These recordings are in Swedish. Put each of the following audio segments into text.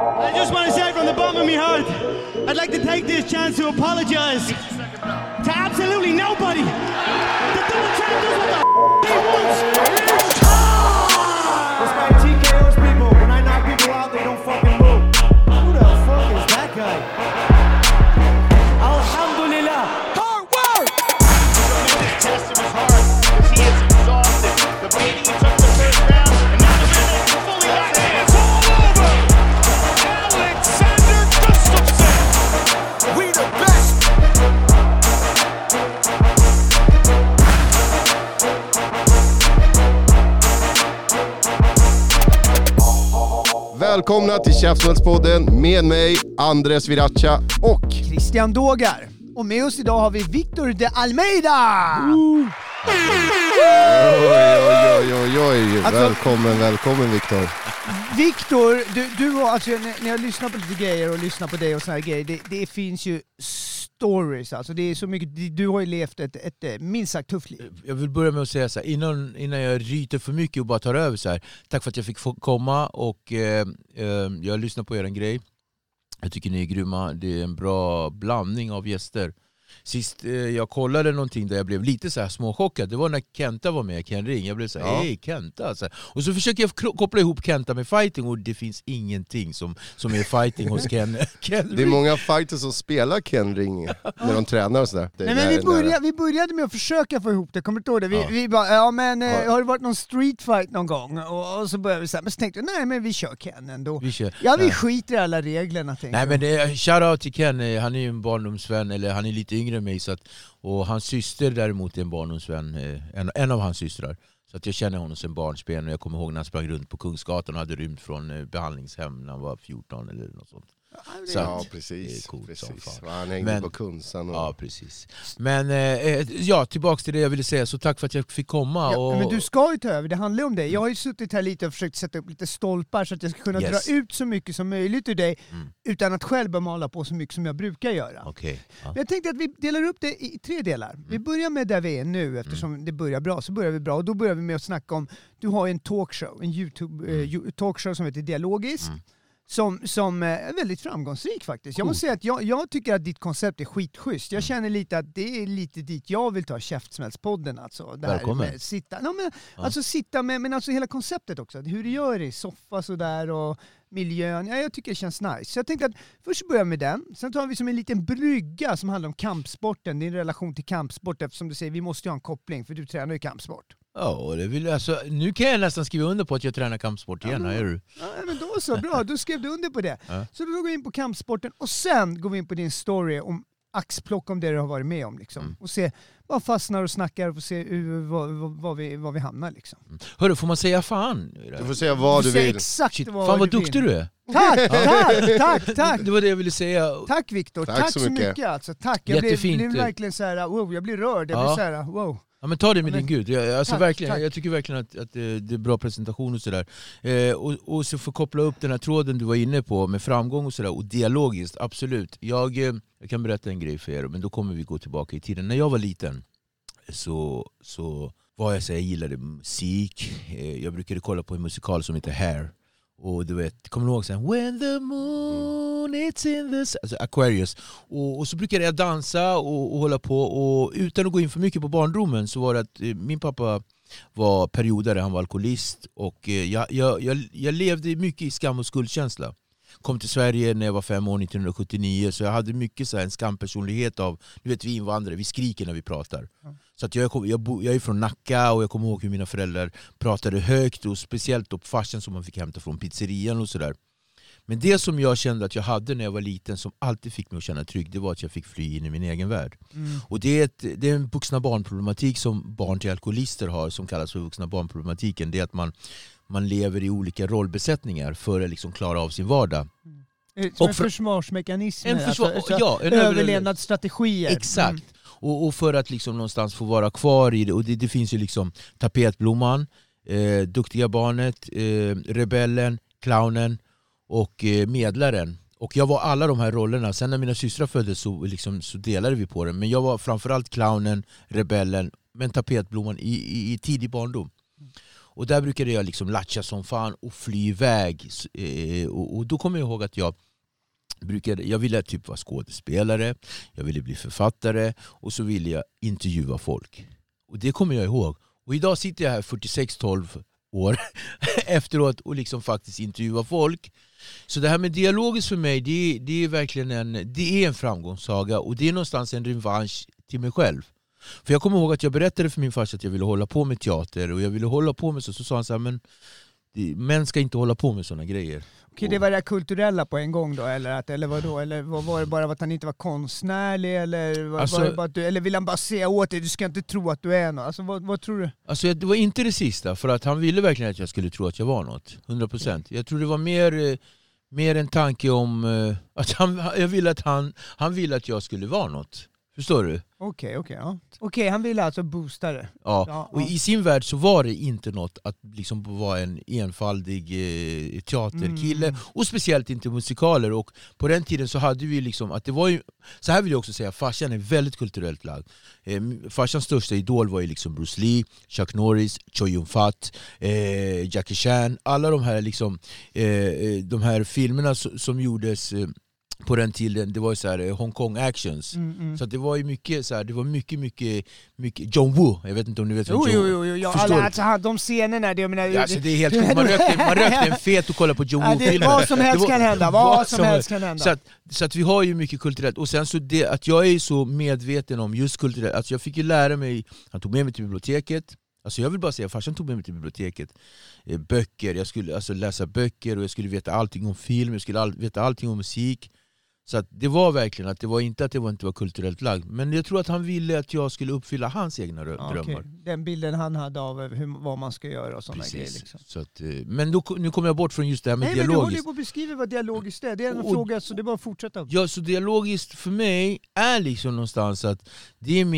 I just want to say from the bottom of my heart, I'd like to take this chance to apologize to absolutely nobody. The double champ does what the he wants. This guy TKOs people. When I knock people out, they don't fucking move. Who the fuck is that guy? Alhamdulillah. Hard work! This test of his heart because he is exhausted. The beating he took the first round, and now the man is fully back. It's all over! Alexander Gustafsson! We the best! Välkomna till Käftsmällspodden med mig, Andres Viracha och Christian Dågar. Och med oss idag har vi Victor de Almeida! Oj. Välkommen Victor. Victor, du har, alltså, när jag lyssnar på lite grejer och lyssnar på dig och såna här grejer, det finns ju stories, alltså det är så mycket, du har ju levt ett minst sagt tufft liv. Jag vill börja med att säga så här, innan jag ryter för mycket och bara tar över så här. Tack för att jag fick komma och jag lyssnar på er en grej. Jag tycker ni är grymma, det är en bra blandning av gäster. Sist jag kollade någonting där jag blev lite så här småchockad. Det var när Kenta var med, Ken Ring. Jag blev så här, hej Kenta. Alltså. Och så försöker jag koppla ihop Kenta med fighting och det finns ingenting som är fighting hos Ken Ring. Det är många fighters som spelar Ken Ring när de tränar och sådär. Nej, men vi började med att försöka få ihop det, kommer du ihåg det? Vi bara, har det varit någon street fight någon gång? Och så började vi så här, men så tänkte jag, nej men vi kör Ken ändå. Vi skiter i alla reglerna. Nej men shoutout till Ken, han är ju en barndomsvän, eller han är lite yngre än mig, så att, och hans syster däremot är en barndomsvän, en av hans systrar. Så att jag känner honom som barnsben och jag kommer ihåg när han sprang runt på Kungsgatan och hade rymt från behandlingshem när han var 14 eller något sånt. Så ja, precis. Han hängde på Kunsan. Och... Ja, precis. Men tillbaks till det jag ville säga, så tack för att jag fick komma. Ja, men du ska ju ta över, det handlar om dig. Jag har ju suttit här lite och försökt sätta upp lite stolpar så att jag ska kunna dra ut så mycket som möjligt ur dig utan att själv mala på så mycket som jag brukar göra. Okay. Ja. Jag tänkte att vi delar upp det i 3 delar. Vi börjar med där vi är nu, eftersom det börjar bra, så börjar vi bra. Och då börjar vi med att snacka om, du har en talkshow, en YouTube-talkshow som heter Dialogis. Som är väldigt framgångsrik faktiskt. Jag måste säga att jag tycker att ditt koncept är skitschysst. Jag känner lite att det är lite dit jag vill ta Käftsmällspodden. Alltså, välkommen. Sitta med, men alltså hela konceptet också. Hur du gör det i soffa sådär och miljön. Ja, jag tycker det känns nice. Så jag tänkte att först börjar med den. Sen tar vi som en liten brygga som handlar om kampsporten. Din relation till kampsport, eftersom du säger vi måste ha en koppling för du tränar ju kampsport. Ja, det vill alltså, nu kan jag nästan skriva under på att jag tränar kampsport igen. Ja, men då så, bra. Du skrev du under på det. Ja. Så då går vi in på kampsporten och sen går vi in på din story om axplock om det du har varit med om. Liksom. Och se vad fastnar och snackar och se var vi hamnar. Liksom. Hörru, får man säga fan? Du får säga vad du vill. Exakt. Shit, fan vad duktig du är. Tack. Det var det jag ville säga. Tack Victor, tack så mycket. Alltså. Tack, jag blev verkligen så här, wow, jag blir rörd. Jag blir så här, wow. Ja, men ta det med din gud. Tack. Jag tycker verkligen att det är bra presentation och sådär. Och så får koppla upp den här tråden du var inne på med framgång och sådär. Och dialogiskt, absolut. Jag kan berätta en grej för er, men då kommer vi gå tillbaka i tiden. När jag var liten så var jag så här, jag gillade musik. Jag brukade kolla på en musikal som heter Hair. Och du vet, kommer du ihåg sen? When the moon it's in the... Alltså Aquarius. Och så brukade jag dansa och hålla på. Och utan att gå in för mycket på barndomen så var det att min pappa var periodare, han var alkoholist. Och jag levde mycket i skam och skuldkänsla. Kom till Sverige när jag var 5 år, 1979. Så jag hade mycket så här, en skampersonlighet av, du vet vi invandrare, vi skriker när vi pratar. Så att jag är från Nacka och jag kommer ihåg hur mina föräldrar pratade högt. Och speciellt på farsen som man fick hämta från pizzerian och sådär. Men det som jag kände att jag hade när jag var liten som alltid fick mig att känna trygg, det var att jag fick fly in i min egen värld. Och det är en vuxna barnproblematik som barn till alkoholister har, som kallas för vuxna barnproblematiken. Det är att man lever i olika rollbesättningar för att liksom klara av sin vardag. Som en försvarsmekanism. En överlevnadsstrategier. Exakt. Och för att liksom någonstans få vara kvar i det. Och det finns ju liksom tapetblomman, duktiga barnet, rebellen, clownen och medlaren. Och jag var alla de här rollerna. Sen när mina systrar föddes så delade vi på det. Men jag var framförallt clownen, rebellen, men tapetblomman i tidig barndom. Och där brukade jag liksom latcha som fan och fly iväg. Och då kommer jag ihåg att jag ville typ vara skådespelare, jag ville bli författare och så ville jag intervjua folk. Och det kommer jag ihåg. Och idag sitter jag här 46-12 år efteråt och liksom faktiskt intervjuar folk. Så det här med dialogiskt för mig, det är verkligen en framgångssaga och det är någonstans en revansch till mig själv. För jag kommer ihåg att jag berättade för min farsa att jag ville hålla på med teater och jag ville hålla på med så sa han så här, men män ska inte hålla på med såna grejer. Okej, det var det kulturella på en gång då, eller vadå? Eller var det bara att han inte var konstnärlig, eller var det bara eller vill han bara säga åt dig, du ska inte tro att du är något? Alltså vad tror du? Alltså det var inte det sista, för att han ville verkligen att jag skulle tro att jag var något, 100%. Jag tror det var mer en tanke om att jag ville att han ville att jag skulle vara något. Förstår du? Okej, han ville alltså boosta det. Ja, och i sin värld så var det inte något att liksom vara en enfaldig teaterkille och speciellt inte musikaler. Och på den tiden så hade vi liksom att det var ju, så här vill jag också säga, farsan är väldigt kulturellt lagd. Farsans största idol var ju liksom Bruce Lee, Chuck Norris, Chow Yun-fat, Jackie Chan, alla de här liksom de här filmerna som gjordes på den tiden, det var ju så här Hong Kong actions. Så det var ju mycket så här, det var mycket John Woo. Jag vet inte om ni vet vem John Woo. Jo. Alltså de scenerna, det menar alltså det är helt sjukt. Man rökte en fet och kollade på John Woo-filmer. Vad som helst kan hända. Vad som helst kan hända. Så att vi har ju mycket kulturellt. Och sen så det att jag är så medveten om just kulturellt. Alltså jag fick ju lära mig, han tog med mig till biblioteket. Alltså jag vill bara säga, farsan tog med mig till biblioteket. Böcker, jag skulle alltså läsa böcker och jag skulle veta allting om film, jag skulle veta allting om musik. Så att det var verkligen att det var inte var kulturellt lagd. Men jag tror att han ville att jag skulle uppfylla hans egna drömmar. Okay. Den bilden han hade av vad man ska göra och sådana grejer. Liksom. Så att, men nu kommer jag bort från just det här med dialogiskt. Men du håller på att beskriva vad dialogiskt är. Det är en fråga, så det är bara att fortsätta. Ja, så dialogiskt för mig är liksom någonstans att det är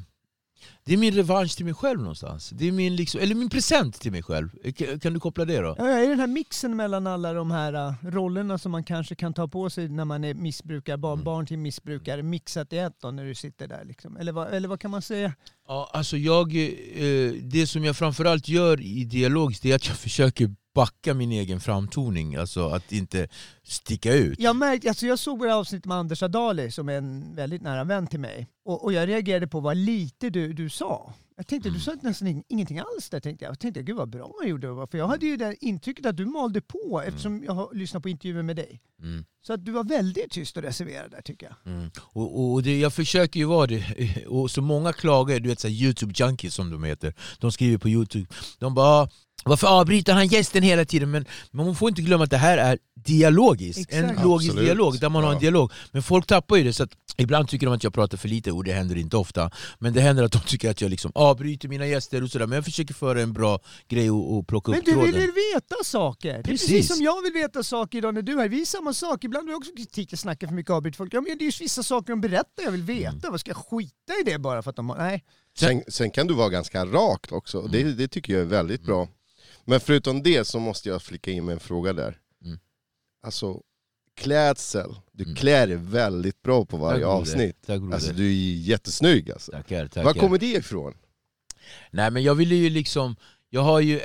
min revansch till mig själv någonstans. Det är min, liksom, eller min present till mig själv. Kan du koppla det då? Ja, är den här mixen mellan alla de här rollerna som man kanske kan ta på sig när man är missbrukare, barn till missbrukare, mixat i ett då när du sitter där liksom. Eller vad kan man säga? Ja, alltså det som jag framförallt gör i dialogiskt är att jag försöker backa min egen framtoning, alltså att inte sticka ut. Jag såg det avsnitt med Anders Adali som är en väldigt nära vän till mig. Och jag reagerade på vad lite du sa. Jag tänkte, du sa nästan ingenting alls där. Jag tänkte, gud vad bra jag gjorde. För jag hade ju det intrycket att du malde på eftersom jag har lyssnat på intervjuer med dig. Så att du var väldigt tyst och reserverad där, tycker jag. Och jag försöker ju vara det. Och så många klagar, du vet så här YouTube-junkies som de heter. De skriver på YouTube. De bara, varför avbryter han gästen hela tiden? Men man får inte glömma att det här är dialogiskt. Exakt. En logisk Absolut. dialog där man har en dialog. Men folk tappar ju det, så att ibland tycker de att jag pratar för lite, och det händer inte ofta. Men det händer att de tycker att jag liksom avbryter mina gäster och sådär. Men jag försöker föra en bra grej och plocka upp tråden. Men du vill veta saker. Det är precis som jag vill veta saker idag när du är. Vi är samma sak. Ibland har jag också kritik att snacka för mycket avbryt folk. Ja, men det är ju vissa saker de berättar jag vill veta. Vad ska jag skita i det bara för att de har... Nej. Sen kan du vara ganska rakt också. Det tycker jag är väldigt bra. Men förutom det så måste jag flika in med en fråga där. Alltså, klädsel. Du klär dig väldigt bra på varje avsnitt. Alltså, du är jättesnygg. Alltså. Tackar. Var kommer det ifrån? Nej, men jag ville ju liksom... Jag har ju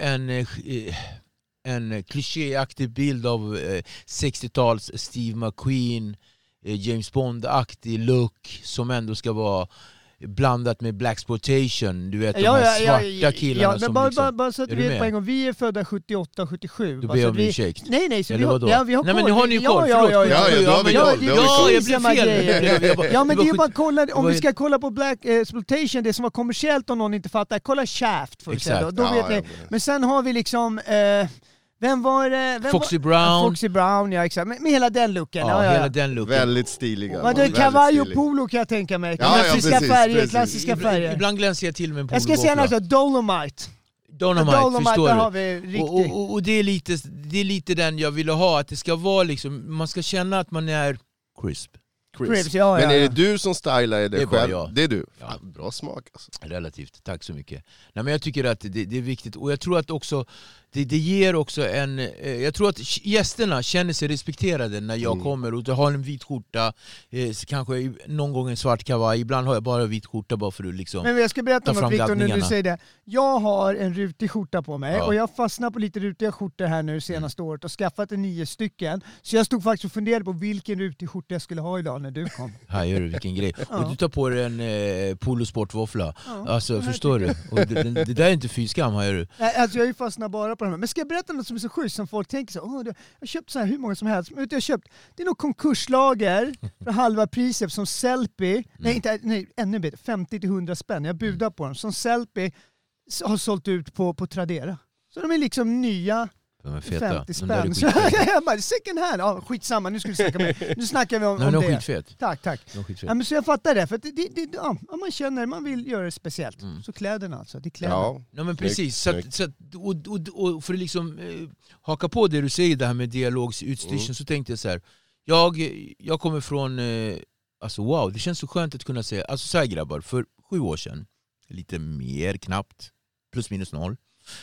en klichéaktig bild av 60-tals Steve McQueen, James Bond-aktig look som ändå ska vara blandat med blaxploitation, du vet, de här svarta killarna som liksom... Bara så att du vet på en gång, vi är födda 78-77. Du ber om ursäkt. Nej, så vi har koll. Nej, men nu har ni ju koll. Ja, men det är ju bara att kolla, om vi ska kolla på blaxploitation, det som var kommersiellt om någon inte fattar, kolla Shaft först. Då vet ni. Men sen har vi liksom... Vem var det? Foxy Brown. Foxy Brown, ja exakt. Med hela den looken. Ja, hela den looken. Väldigt stiliga. Vad det är kavaj och polo kan jag tänka mig. Klassiska färger. Ibland glänser jag till med en polo. Jag ska säga något, Dolomite, förstår där du? har vi riktigt. Och det är lite den jag ville ha, att det ska vara liksom, man ska känna att man är crisp. Ja. Men är det du som stylar dig själv? Jag. Det är du. Ja. Bra smak alltså. Relativt, tack så mycket. Nej, men jag tycker att det är viktigt, och jag tror att också det ger också en... jag tror att gästerna känner sig respekterade när jag kommer. Och du har en vit skjorta, kanske någon gång en svart kavaj. Ibland har jag bara vit skjorta bara för att liksom... Men jag ska berätta om att Victor, när du säger det. Jag har en rutig skjorta på mig och jag fastnar på lite rutiga skjortor här nu senaste året och skaffat 9 stycken. Så jag stod faktiskt och funderade på vilken rutig skjorta jag skulle ha idag när du kom. Här gör du vilken grej. Och du tar på dig en polosportvåffla. Alltså, förstår du? Och det där är inte fyskam, här gör du. Alltså jag är ju fastnat bara på det här. Men ska jag berätta något som är så sjukt som folk tänker så? Jag har köpt så här hur många som helst. Men jag har köpt, det är nog konkurslager för halva priset som Sellpy. Nej, ännu bättre. 50-100 spänn. Jag budar på dem. Som Sellpy har sålt ut på Tradera. Så de är liksom nya. De är feta. 50 spänn. Så jag bara, second hand. Ja, skitsamma, nu snackar vi om det. De är skitfet. Tack. Ja, men så jag fattar det. För man känner, man vill göra det speciellt. Så kläderna alltså, det är kläderna. Ja, men precis. Så och för att liksom haka på det du säger, det här med dialogsutstyrseln, så tänkte jag så här. Jag kommer från, alltså wow, det känns så skönt att kunna säga, alltså så här grabbar, för 7 år sedan, lite mer knappt, plus minus 0,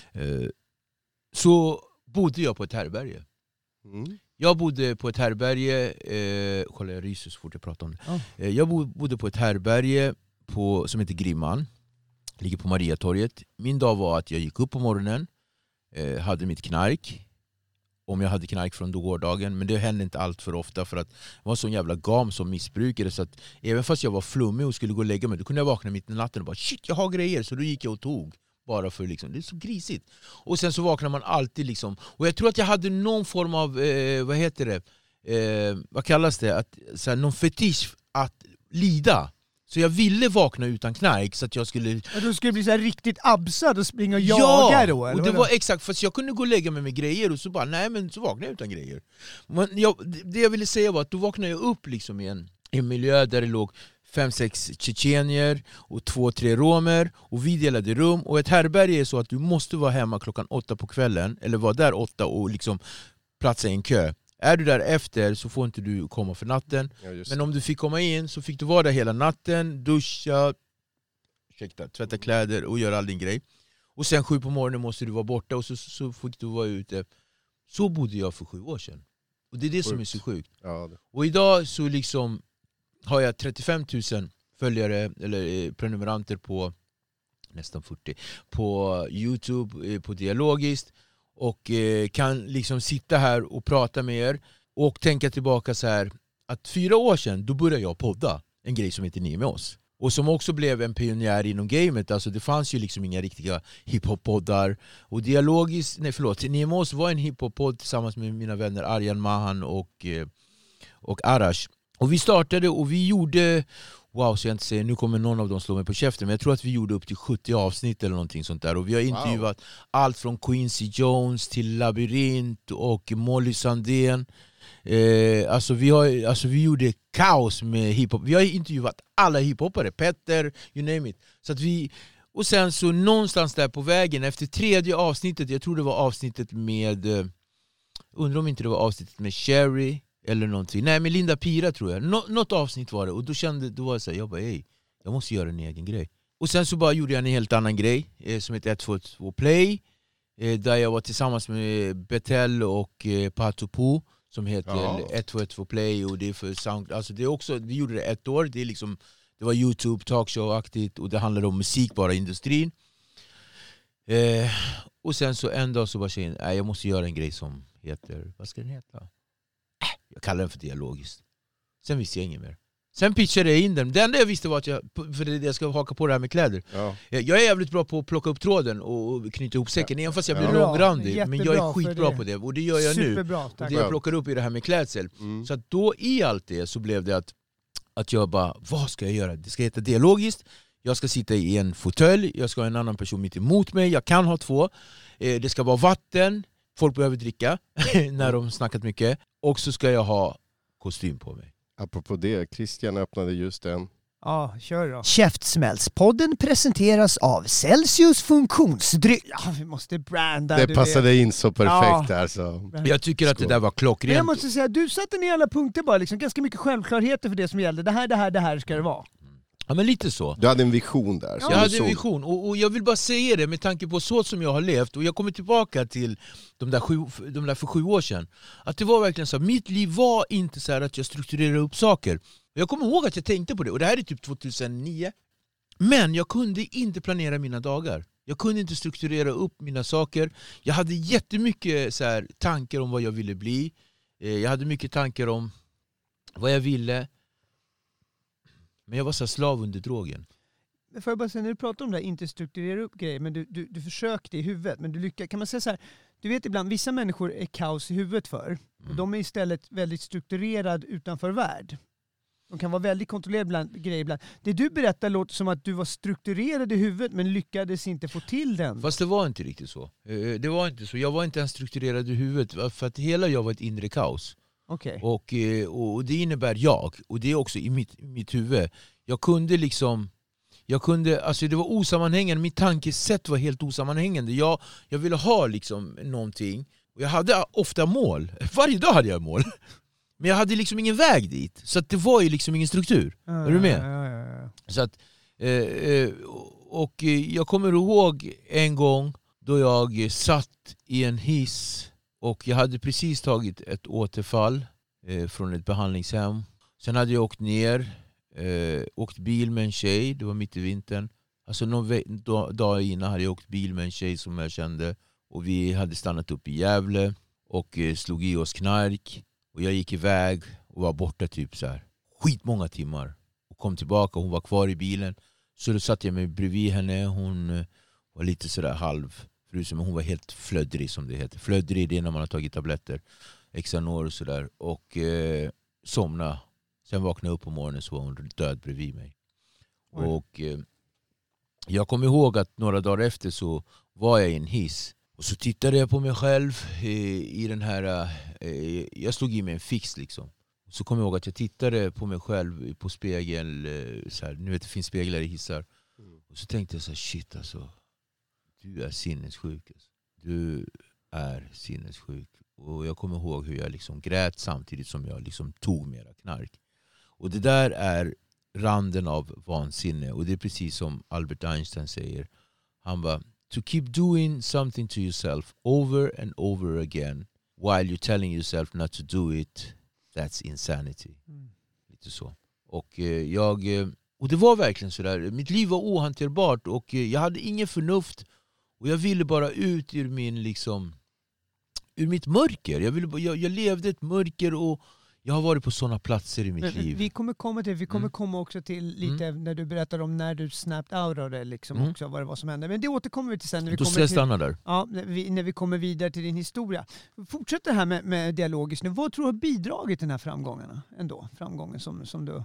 så bodde jag på ett härbärge. Jag bodde på ett härbärge, kolla jag ryser så fort jag pratar om det. Jag bodde på ett härbärge som heter Grimman, ligger på Mariatorget. Min dag var att jag gick upp på morgonen, hade mitt knark, om jag hade knark från gårdagen, men det hände inte allt för ofta för att jag var sån jävla gam som missbrukare, så att även fast jag var flummig och skulle gå och lägga mig, då kunde jag vakna mitt i natten och bara shit, jag har grejer, så då gick jag och tog. Bara för liksom, det är så grisigt. Och sen så vaknar man alltid liksom. Och jag tror att jag hade någon form av, vad heter det? Vad kallas det? Så här, någon fetisch att lida. Så jag ville vakna utan knark så att jag skulle... Och du skulle bli så här riktigt absad och springa och jaga då? Eller? Och det var exakt, fast jag kunde gå och lägga mig med grejer och så bara, nej men så vaknade jag utan grejer. Men det jag ville säga var att då vaknade jag upp liksom i en miljö där det låg 5-6 tjetjenier och 2-3 romer, och vi delade rum. Och ett härbärge är så att du måste vara hemma klockan 8 på kvällen, eller vara där 8 och liksom platsa i en kö. Är du där efter så får inte du komma för natten. Men om du fick komma in så fick du vara där hela natten, duscha, tvätta kläder och göra all din grej. Och sen 7 på morgonen måste du vara borta och så fick du vara ute. Så bodde jag för 7 år sedan. Och det är det som är så sjukt. Och idag så liksom har jag 35 000 följare eller prenumeranter på nästan 40 på YouTube, på Dialogiskt, och kan liksom sitta här och prata med er och tänka tillbaka så här att 4 år sedan då började jag podda en grej som heter Ni med oss, och som också blev en pionjär inom gamet. Alltså det fanns ju liksom inga riktiga hiphop-poddar, och Ni med oss var en hiphop-podd tillsammans med mina vänner Arjan Mahan och Arash. Och vi startade och vi gjorde, wow, så jag inte säger, nu kommer någon av dem slå mig på käften, men jag tror att vi gjorde upp till 70 avsnitt eller någonting sånt där. Och vi har intervjuat allt från Quincy Jones till Labyrint och Molly Sandén. Alltså vi gjorde kaos med hiphop. Vi har intervjuat alla hiphoppare, Petter, you name it. Så att och sen så någonstans där på vägen, efter 3:e avsnittet, jag tror det var avsnittet med, undrar om inte det var avsnittet med Sherry eller någonting. Nej, med Linda Pira tror jag. Något avsnitt var det. Och då var det så här, jag bara, jag måste göra en egen grej. Och sen så bara gjorde jag en helt annan grej som heter 122 Play. Där jag var tillsammans med Betel och Patupu som heter 122 Play. Och det är för sound, alltså det är också, vi gjorde det 1 år. Det är liksom, det var YouTube talkshow-aktigt och det handlade om musik, bara industrin. Och sen så en dag så var tjejen, jag måste göra en grej som heter, vad ska den heta? Jag kallar den för Dialogiskt. Sen visste jag inget mer. Sen pitchade jag in den. Det enda jag visste var att för det jag ska haka på det här med kläder. Jag är jävligt bra på att plocka upp tråden och knyta ihop säcken. Även fast jag blir långrandig. Men jag är skitbra på det. Och det gör jag Superbra, nu. Och det jag plockar upp i det här med klädsel. Så att då i allt det så blev det att jag bara, vad ska jag göra? Det ska heta Dialogiskt. Jag ska sitta i en fåtölj. Jag ska ha en annan person mitt emot mig. Jag kan ha 2. Det ska vara vatten. Folk behöver dricka när de snackat mycket. Och så ska jag ha kostym på mig. Apropå det, Christian öppnade just den. Ja, kör då. Käftsmällspodden presenteras av Celsius funktionsdryck. Ja, vi måste branda. Det passade in så perfekt där. Så. Jag tycker att det där var klockrent. Jag måste säga, du satte ner alla punkter bara. Liksom, ganska mycket självklarheter för det som gällde. Det här ska det vara. Ja, men lite så. Du hade en vision där. Jag hade en vision, och jag vill bara säga det med tanke på så som jag har levt. Och jag kommer tillbaka till de där för 7 år sedan. Att det var verkligen så här, mitt liv var inte så här att jag strukturerade upp saker. Jag kommer ihåg att jag tänkte på det, och det här är typ 2009. Men jag kunde inte planera mina dagar. Jag kunde inte strukturera upp mina saker. Jag hade jättemycket så här, tankar om vad jag ville bli. Jag hade mycket tankar om vad jag ville. Men jag var så slav under drogen. Får jag bara säga, när du pratar om det här, inte strukturera upp grejer, men du försökte i huvudet, men du lyckas. Kan man säga så här, du vet ibland, vissa människor är kaos i huvudet för. Och de är istället väldigt strukturerad utanför värld. De kan vara väldigt kontrollerade bland grejer ibland. Det du berättar låter som att du var strukturerad i huvudet men lyckades inte få till den. Fast det var inte riktigt så. Det var inte så. Jag var inte ens strukturerad i huvudet. För att hela jag var ett inre kaos. Okay. Och det innebär jag. Och det är också i mitt huvud. Jag kunde, alltså det var osammanhängande. Mitt tankesätt var helt osammanhängande. Jag ville ha liksom någonting. Och jag hade ofta mål. Varje dag hade jag mål. Men jag hade liksom ingen väg dit. Så att det var ju liksom ingen struktur. Är du med? Ja. Så att, och jag kommer ihåg en gång då jag satt i en hiss. Och jag hade precis tagit ett återfall från ett behandlingshem. Sen hade jag åkt ner. Åkt bil med en tjej. Det var mitt i vintern. Alltså någon dag innan hade jag åkt bil med en tjej som jag kände. Och vi hade stannat upp i Gävle. Och slog i oss knark. Och jag gick iväg och var borta typ så här skitmånga timmar. Och kom tillbaka, hon var kvar i bilen. Så då satt jag mig bredvid henne. Hon var lite sådär halvfrusen, men hon var helt flöddrig som det heter. Flöddrig, det är när man har tagit tabletter. Xanor och sådär. Och somna. Sen vaknade jag upp på morgonen så var hon död bredvid mig. Oj. Och jag kommer ihåg att några dagar efter så var jag i en hiss. Och så tittade jag på mig själv i den här... jag slog i mig en fix liksom. Så kommer jag ihåg att jag tittade på mig själv på spegel. Så här, nu vet det finns speglar i hissar. Och så tänkte jag så här, shit alltså. Du är sinnessjuk. Alltså. Du är sinnessjuk. Och jag kommer ihåg hur jag liksom grät samtidigt som jag liksom tog mera knark. Och det där är randen av vansinne. Och det är precis som Albert Einstein säger. Han bara... To keep doing something to yourself over and over again while you're telling yourself not to do it, that's insanity. Lite så. Och och det var verkligen så där. Mitt liv var ohanterbart och jag hade ingen förnuft och jag ville bara ut ur ur mitt mörker. Jag levde ett mörker och jag har varit på sådana platser i mitt liv. Vi kommer komma också till lite när du berättar om när du snapped out av det liksom också, vad det var som hände. Men det återkommer vi till sen. När vi då ska jag stanna där. Ja, när vi kommer vidare till din historia. Fortsätt det här med dialogiskt nu. Vad tror du har bidragit till den här framgången som du...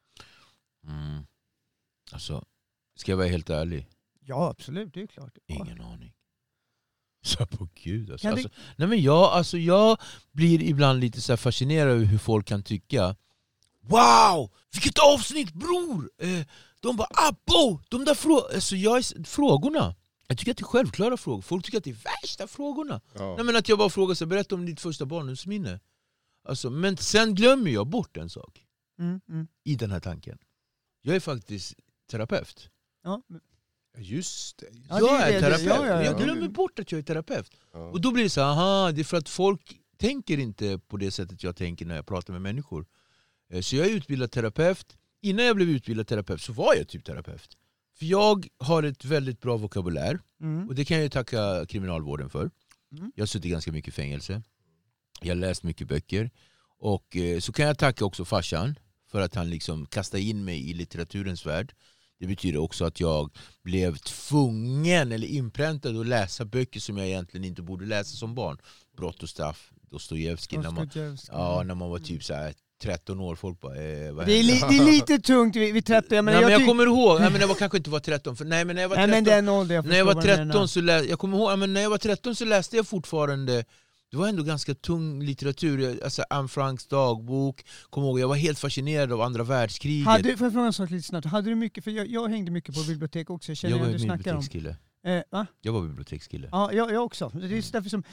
Alltså, ska jag vara helt ärlig? Ja, absolut. Det är klart. Ingen aning. Så på Gud alltså. Nej men jag blir ibland lite så här fascinerad över hur folk kan tycka wow, vilket avsnitt bror! De bara abbo, de där frågorna. Jag tycker att det är självklara frågor. Folk tycker att det är värsta frågorna. Ja. Nej men att jag bara frågar så berätta om ditt första barndomsminne. Alltså, men sen glömmer jag bort en sak i den här tanken. Jag är faktiskt terapeut. Ja. Just det. Jag är terapeut. Jag glömmer bort att jag är terapeut. Ja. Och då blir det så här, det är för att folk tänker inte på det sättet jag tänker när jag pratar med människor. Så jag är utbildad terapeut. Innan jag blev utbildad terapeut så var jag typ terapeut. För jag har ett väldigt bra vokabulär. Och det kan jag tacka kriminalvården för. Jag har suttit ganska mycket i fängelse. Jag har läst mycket böcker. Och så kan jag tacka också farsan för att han liksom kastade in mig i litteraturens värld. Det betyder också att jag blev tvungen eller inpräntad att läsa böcker som jag egentligen inte borde läsa som barn. Brott och straff, Dostojevskij. När man var typ så här 13 år, folk bara... det är lite tungt vid 13. Men jag kommer ihåg, men jag kanske inte var 13. Men när jag var 13, när jag var 13 så jag kommer ihåg, men när jag var 13 så läste jag fortfarande... Det var ändå ganska tung litteratur. Alltså Anne Franks dagbok. Kom ihåg, jag var helt fascinerad av andra världskriget. Får jag fråga en sak lite snabbt? Hade du mycket, för jag hängde mycket på bibliotek också. Jag var bibliotekskille. Jag var bibliotekskille. Ja, jag också. Det är därför som...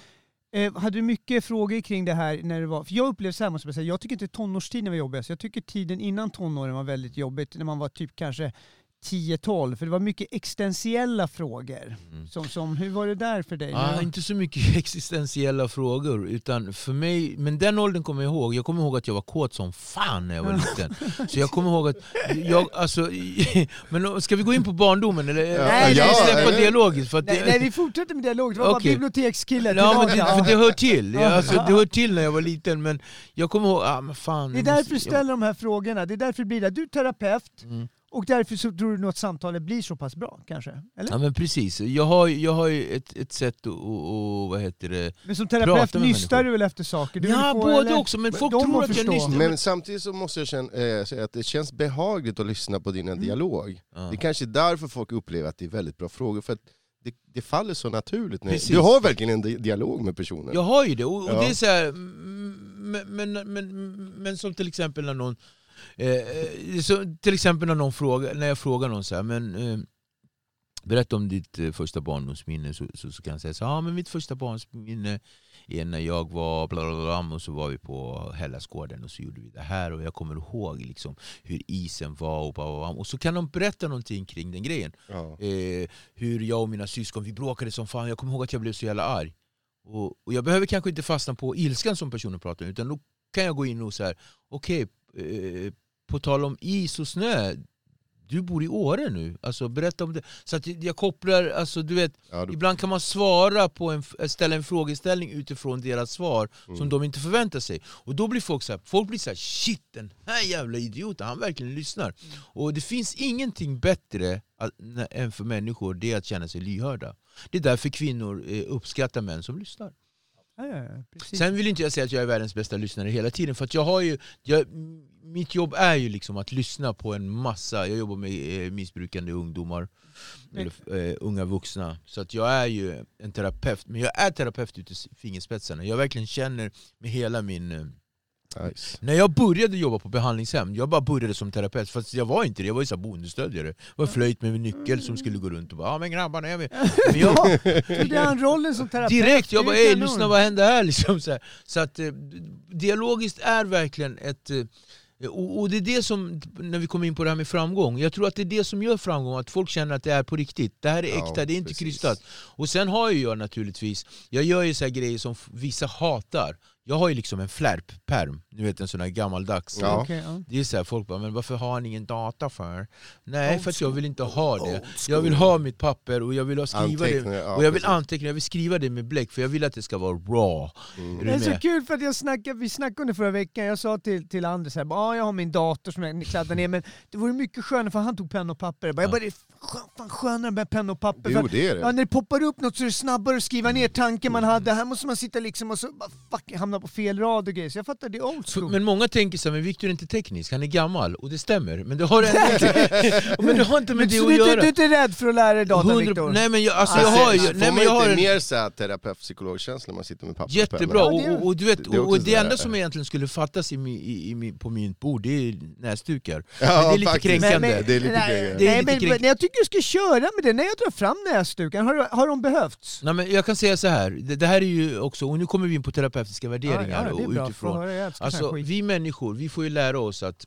Hade du mycket frågor kring det här när det var... För jag upplevde så här, måste jag säga. Jag tycker inte tonårstiden var jobbig. Jag tycker tiden innan tonåren var väldigt jobbigt. När man var typ kanske 10-12. För det var mycket existentiella frågor. Som, hur var det där för dig? Inte så mycket existentiella frågor. Utan för mig... Men den åldern kommer jag ihåg. Jag kommer ihåg att jag var kåt som fan när jag var liten. Så jag kommer ihåg att... men ska vi gå in på barndomen? Eller Nej, släppa dialogiskt? För att nej, vi fortsätter med dialog. Det var bara bibliotekskillen. Ja, men det hör till. Det hör till när jag var liten. Men jag kommer ihåg... men fan, det är därför du ställer de här frågorna. Det är därför det blir det. Du är terapeut. Och därför så tror du att samtalet blir så pass bra, kanske? Eller? Ja, men precis. Jag har ju ett sätt att vad heter det? Men som terapeut nystar du väl efter saker? Både också, men folk tror att jag nystar. Men samtidigt så måste jag säga att det känns behagligt att lyssna på dina dialog. Det är kanske därför folk upplever att det är väldigt bra frågor, för att det faller så naturligt. Du har verkligen en dialog med personen. Jag har ju det, och det är så här, men som till exempel när någon när jag frågar någon så här, men berätta om ditt första barndomsminne, så kan jag säga så här, men mitt första barndomsminne är när jag var blablabla, och så var vi på Hellasgården och så gjorde vi det här, och jag kommer ihåg liksom hur isen var och blablabla. Och så kan de berätta någonting kring den grejen. Hur jag och mina syskon, vi bråkade som fan. Jag kommer ihåg att jag blev så jävla arg. Och jag behöver kanske inte fastna på ilskan som personen pratar om, utan då kan jag gå in och så här, okej, på tal om is och snö, du bor i Åre nu, alltså berätta om det, så att jag kopplar, alltså du vet, ibland kan man svara på ställa en frågeställning utifrån deras svar som de inte förväntar sig, och då blir folk blir så här, shit, den här jävla idioten, han verkligen lyssnar. Och det finns ingenting bättre än för människor, det att känna sig lyhörda. Det är därför kvinnor uppskattar män som lyssnar. Sen vill inte jag säga att jag är världens bästa lyssnare hela tiden, för att mitt jobb är ju liksom att lyssna på en massa. Jag jobbar med missbrukande ungdomar eller unga vuxna, så att jag är ju en terapeut, men jag är terapeut ute i fingerspetsarna. Jag verkligen känner med hela min... Nice. När jag började jobba på behandlingshem, jag bara började som terapeut, fast jag var inte det, jag var ju så boendestödjare. Jag var flöjt med min nyckel som skulle gå runt och bara, men grabbarna, men jag det är en rollen som terapeut. Direkt, jag bara, lyssna, vad händer här liksom, så att dialogiskt är verkligen ett... Och det är det som, när vi kommer in på det här med framgång, jag tror att det är det som gör framgång, att folk känner att det är på riktigt, det här är äkta, det är inte krystat. Och sen har jag naturligtvis, jag gör ju så här grejer som vissa hatar. Jag har ju liksom en flärppärm, ni vet, en sån här gammaldags. Det är så här, folk bara, men varför har ni ingen data för? Nej, för att jag vill inte ha det. Jag vill ha mitt papper och jag vill skriva det. Och jag vill anteckna, jag vill skriva det med bläck, för jag vill att det ska vara raw. Det är så kul, för att vi snackade om det förra veckan. Jag sa till Anders så här, jag har min dator som jag kladdar ner, men det vore mycket skönare för han tog penna och papper. Jag bara, det är fan skönare med penna och papper. Jo, det är det. När det poppar upp något så är det snabbare att skriva ner tanken man hade. Här måste man sitta liksom och så hamna på fel rad och grejer. Så jag fattar, det är old school. Men många tänker så här, men Victor är inte teknisk, han är gammal, och det stämmer. Men det har inte med det att göra. Du är inte rädd för att lära dig data, Victor? Nej, men jag har mer så här terapeut-psykologkänsla när man sitter med papper. Jättebra, och du vet, och det enda som egentligen skulle fattas på mitt bord, det är näsdukar. Ja, men det är lite kränkande. Det är lite kränkande. Men jag tycker du ska köra med det. När jag drar fram näsdukan, har de behövts? Nej, men jag kan säga så här, det här är ju också, och nu kommer vi in på terapeutiska värderingar och utifrån. Alltså, vi människor, vi får ju lära oss att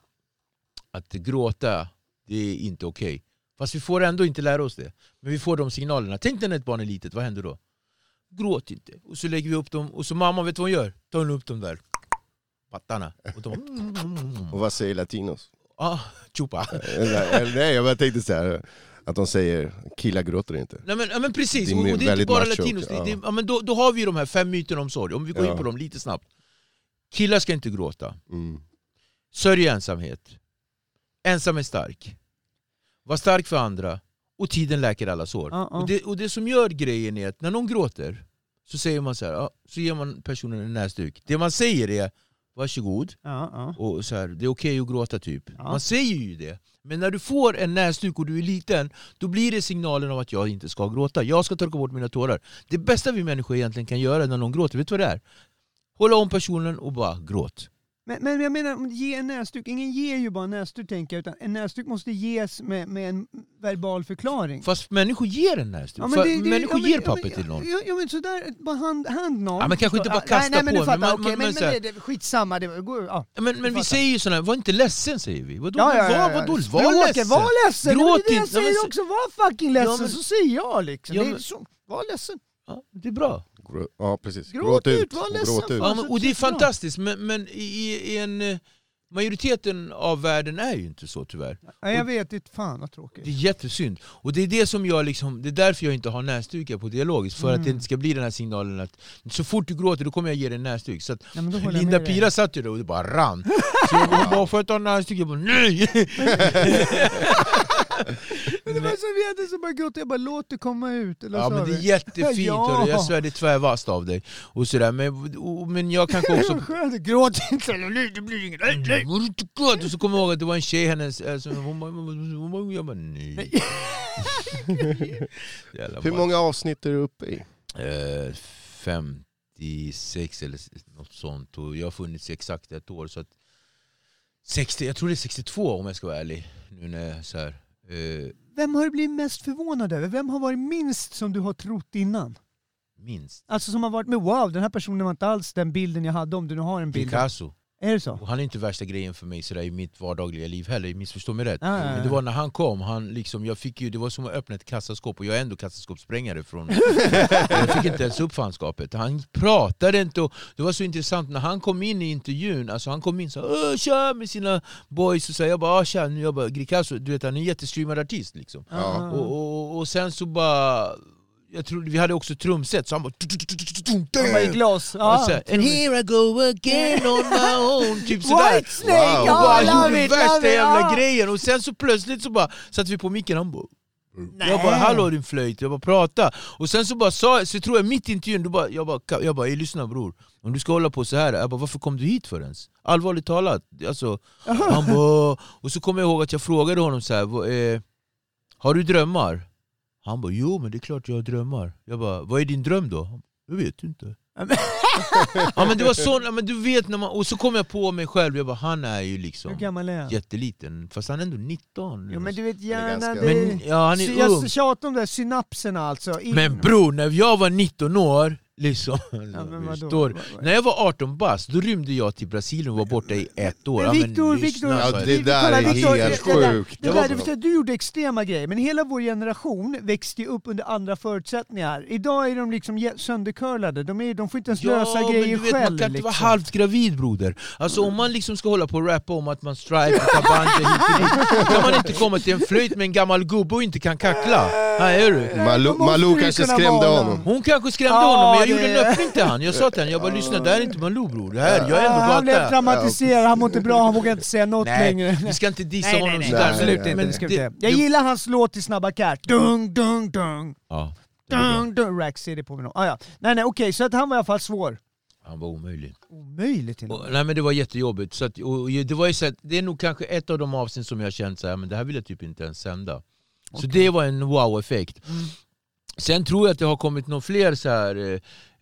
gråta, det är inte okej. Fast vi får ändå inte lära oss det. Men vi får de signalerna. Tänk när ett barn är litet, vad händer då? Gråt inte. Och så lägger vi upp dem, och så mamma, vet vad hon gör? Tar hon upp dem där pattarna. Och vad säger latinos? Chupa. Nej, jag bara tänkte så här, att de säger killar gråter inte. Nej, men precis, det och det är inte bara latinos. Men då har vi ju de här 5 myterna om sorg. Om vi går in på dem lite snabbt. Killar ska inte gråta. Sörj ensamhet. Ensam är stark. Var stark för andra. Och tiden läker alla sår. Och det som gör grejen är att när någon gråter, så säger man så här, så ger man personen en näsduk. Det man säger är, varsågod. Och så här, det är okej att gråta typ. Man säger ju det. Men när du får en näsduk och du är liten, då blir det signalen av att jag inte ska gråta. Jag ska torka bort mina tårar. Det bästa vi människor egentligen kan göra när någon gråter, vet du vad det är? Hålla om personen och bara gråt. Men jag menar, ge en näsduk. Ingen ger ju bara en näsduk, tänker jag, utan en näsduk måste ges med en verbal förklaring. Fast människor ger en näsduk. Människor ger papper till någon. Ja, men sådär, bara handnål. Ja, men kanske inte bara kasta nej, men på. Du fattar, okej, men det är skitsamma. Men vi säger ju sådana här, var inte ledsen, säger vi. Vadå, Var ledsen. Var ledsen. Gråt inte. Jag säger också, var fucking ledsen, men, så säger jag liksom. Ja, det är så, var ledsen. Ja, det är bra. Ja, precis. Gråt ut, var ledsen. Gråt ut. Ja, och det är fantastiskt, men i en... Majoriteten av världen är ju inte så, tyvärr. Nej, jag vet, det är fan vad tråkigt. Det är jättesynd. Och det är det som jag liksom, det är därför jag inte har näsdukar på dialogiskt. För att det inte ska bli den här signalen att så fort du gråter då kommer jag ge dig en näsduk. Så att Linda Pira satt ju där och det bara rann. Så jag bara, får jag ta en näsduk? Jag bara, nej! Men det var så vet som bara gråter, jag bara låt det komma ut. Eller ja, men det är jättefint. Ja. Jag svär, det är tvärvast av dig. Och sådär. Men jag kanske också... Gråt inte, det blir inget. Och så kommer jag ihåg att det var en tjej, hennes... Alltså, jag bara, nej. Hur många avsnitt är du uppe i? 56 eller något sånt. Och jag har funnits exakt ett år. Så att 60, jag tror det är 62 om jag ska vara ärlig. Nu när jag så här... Vem har du blivit mest förvånad över? Vem har varit minst som du har trott innan? Minst? Alltså som har varit med, wow, den här personen var inte alls den bilden jag hade, om du nu har en bild. Picasso. Är det så? Och han är inte värsta grejen för mig sådär i mitt vardagliga liv heller, missförstå mig rätt. Men det var när han kom, jag fick ju, det var som att öppna ett kassaskåp, och jag är ändå kassaskåpssprängare från... jag fick inte ens upp fanskapet. Han pratade inte, och det var så intressant när han kom in i intervjun, alltså han kom in så tja med sina boys, och så jag bara tja, nu jag bara Picasso, du vet han är en jättestreamad artist liksom. Och sen så bara... Jag tror vi hade också trumset, så han bara i glas. And here I go again on my own, typ sådär. White Snake, och bara gjorde värsta jävla grejen. Och sen så plötsligt så bara satt vi på micken, han bara jag bara, hallå din flöjt, jag bara prata. Och sen så bara så tror jag mitt i intervjun, jag bara, lyssna bror, om du ska hålla på så här, jag bara, varför kom du hit för ens? Allvarligt talat, alltså. Han bara, och så kommer jag ihåg att jag frågade honom så här, har du drömmar? Han bara, jo men det är klart jag har drömmar. Jag bara, vad är din dröm då? Jag vet inte. Ja men det var så, men du vet när man, och så kom jag på mig själv, jag bara, han är ju liksom hur gammal är han? Jätteliten, fast han är ändå 19. Jo men du vet gärna ganska... Men, ja, han är jag tjatar om de där synapserna alltså. Men bror, när jag var 19 år liksom, när jag var 18 bast, då rymde jag till Brasilien och var borta i 1 år. Men Victor, ja, det där är helt sjukt. Du gjorde extrema grejer, men hela vår generation växte upp under andra förutsättningar. Idag är de liksom söndercurlade, de får inte ens lösa grejer själv. Man kan inte liksom vara halvt gravid, broder. Alltså om man liksom ska hålla på och rappa om att man stripe och tar banja hit och dit, kan man inte komma till en flöjt med en gammal gubbe och inte kan kackla. Nej, är du? Malou kanske skrämde honom. Hon kanske skrämde honom, men jag gjorde en öppning till han. Jag sa till han, jag bara, lyssna, där är inte Malou bror. Det här, jag är ändå bara han blev dramatiserad, han mår inte bra, han vågar inte säga något längre. Vi ska inte dissa honom. Jag gillar hans låt till Snabba Cat. Dung, dung, dung. Ja. Dung, dung. Rax är det på mig nu. Nej, okej, så att han var i alla fall svår. Han var omöjlig. Omöjligt till nej men det var jättejobbigt. Så att, och det var ju så att, det är nog kanske ett av de avsnitt som jag känt så här, men det här vill jag typ inte ens sända. Så det var en wow-effekt. Sen tror jag att det har kommit några fler så här.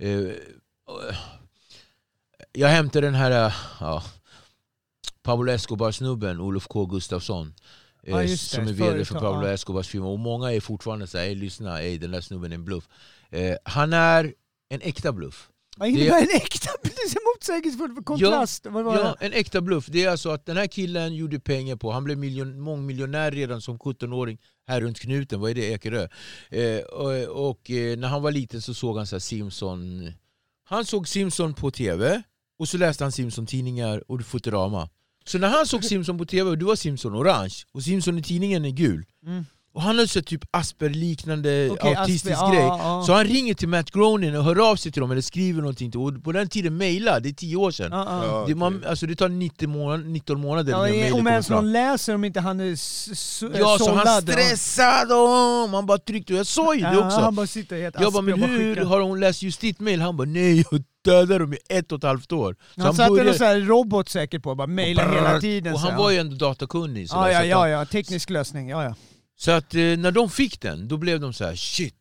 Jag hämtade den här Pablo Escobar-snubben, Olof K. Gustafsson. Som är vd för Pablo Escobars firma. Och många är fortfarande så här, lyssna, den där snubben är en bluff. Han är en äkta bluff. Vad innebär en äkta bluff? Det är motsägelsefullt för kontrast. Ja, en äkta bluff. Det är alltså att den här killen gjorde pengar på, han blev mångmiljonär redan som 17-åring här runt knuten, vad är det, Ekerö? Och när han var liten så såg han så här Simpson. Han såg Simpson på tv och så läste han Simpson-tidningar och Futurama. Så när han såg Simpson på tv och du var Simpson orange och Simpson i tidningen är gul. Och han har så typ Asper-liknande autistisk grej. Så han ringer till Matt Groening och hör av sig till dem eller skriver någonting. Och på den tiden mejla, det är 10 år sedan. Alltså det tar 19 månader. Om ens någon läser, om inte han är så han stressad och man bara tryckte. Jag sa ju det också. Han bara sitter helt jag bara, men hur har hon läst just ditt mejl? Han bara, nej, jag dödade dem i 1,5 år. Så han satte någon sån här robot säkert på, bara mejla hela tiden. Och han var ju ändå datakunnig. Ja, teknisk lösning, ja. Så att när de fick den, då blev de så här: shit,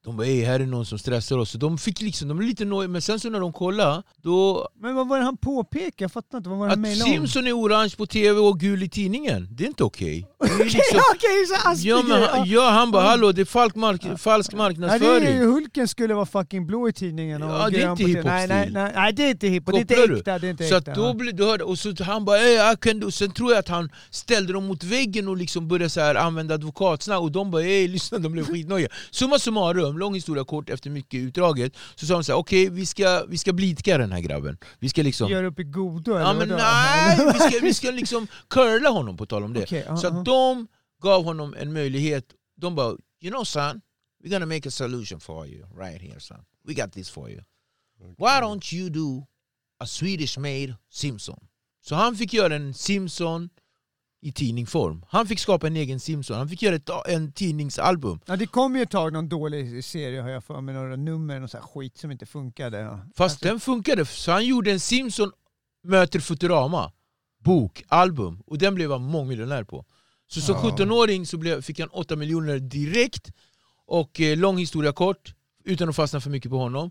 De bara, här är någon som stressar oss. Så de fick liksom, de är lite nöjda. Men sen så när de kollade, då... Men vad var det han påpekade? Jag fattar inte, vad var det han Att mejlade om? Simpson är orange på tv och gul i tidningen. Det är inte okej. Okej, så Asperger. Ja, han bara, hallå, det är falsk Nej, marknadsföring. det är ju Hulken skulle vara fucking blå i tidningen. Och Ja, det är inte grön på hiphop-stil. Nej, det är inte hiphop. Det är Kopplar inte du? äkta. Det är inte Så äkta. att då blev du hörde, och så han bara och sen tror jag att han ställde dem mot väggen och liksom började så här använda advokatsnack och de bara lyssna, de blev skitnöjda. Summa summarum, lång historia kort efter mycket utdraget, så sa de så här, okej, vi ska blidka den här grabben. Vi ska liksom Gör upp i godo eller ja, men vadå? nej, vi ska liksom curla honom på tal om det. Okej, så att de gav honom en möjlighet. De bara, you know son, we're gonna make a solution for you right here son. We got this for you. Why don't you do a Swedish made Simpson? Så han fick göra en Simpson i tidningsform. Han fick skapa en egen Simpson. Han fick göra en tidningsalbum. Ja, det kom ju ett tag någon dålig serie har jag för med några nummer och så här skit som inte funkade. Ja. Fast den funkade. Så han gjorde en Simpson möter Futurama. Bok, album. Och den blev han mångmiljonär på. Så som 17-åring så fick han 8 miljoner direkt. Och lång historia kort. Utan att fastna för mycket på honom.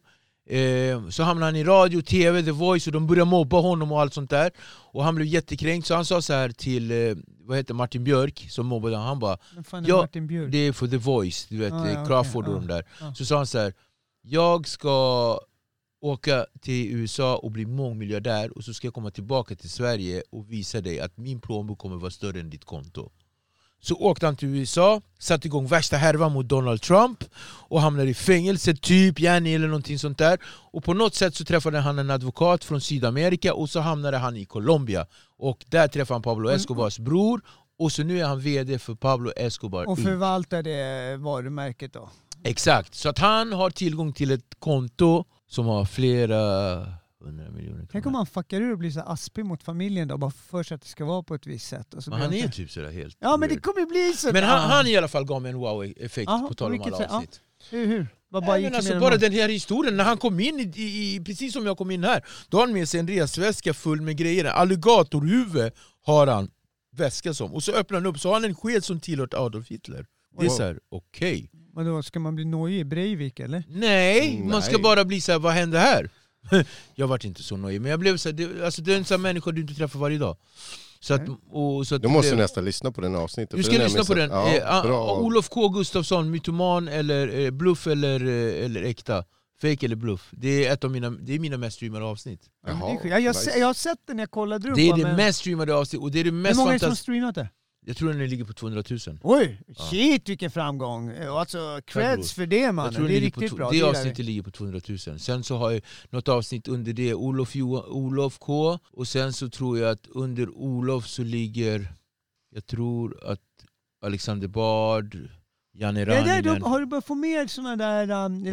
Så hamnade han i radio, tv, The Voice och de började mobba honom och allt sånt där. Och han blev jättekränkt så han sa så här till Martin Björk som mobbade honom. Han bara, Martin Björk? det är för The Voice, du vet Crawford och de där. Så sa han så här, jag ska åka till USA och bli mångmiljardär och så ska jag komma tillbaka till Sverige och visa dig att min plånbok kommer vara större än ditt konto. Så åkte han till USA, satte igång värsta härvan mot Donald Trump och hamnade i fängelse, typ Jenny eller någonting sånt där. Och på något sätt så träffade han en advokat från Sydamerika och så hamnade han i Colombia. Och där träffade han Pablo Escobars bror och så nu är han vd för Pablo Escobar. Och förvaltar det varumärket då? Exakt, så att han har tillgång till ett konto som har flera 100 miljoner. Tänk om han fuckar ur och blir så aspig mot familjen då, bara för sig att det ska vara på ett visst sätt. Och så men han är typ sådär helt ja, men det weird. kommer bli så. Men han i alla fall gav mig en wow-effekt på tal om alla avsnitt. Hur? Bara den här historien, när han kom in precis som jag kom in här, då har han med sig en resväska full med grejer. Alligatorhuvud har han väska som. Och så öppnar han upp så har han en sked som tillhört Adolf Hitler. Det är såhär, okej. Men då ska man bli nojig i Breivik eller? Nej, man ska bara bli såhär, vad hände här? Jag var inte så nöjd, men jag blev så här, det är en sån människa du inte träffar varje dag. Så att, du måste nästan lyssna på den avsnitten. Du ska lyssna på den. Ja, Olof K. Gustafsson, mytoman eller bluff eller äkta. Fake eller bluff. Det är mina mest streamade avsnitt. Jaha, jag har sett den när jag kollade upp. Det är det mest streamade avsnitt och det är det mest hur många är det som har fantastiska. streamat det? Jag tror den ligger på 200 000. Oj, shit vilken framgång. Alltså creds för det man. Det är riktigt bra. Det avsnittet ligger på 200 000. Sen så har jag något avsnitt under det Olof K. Och sen så tror jag att under Olof så ligger, jag tror att Alexander Bard, Janne Ranninen. Har du börjat få mer sådana där...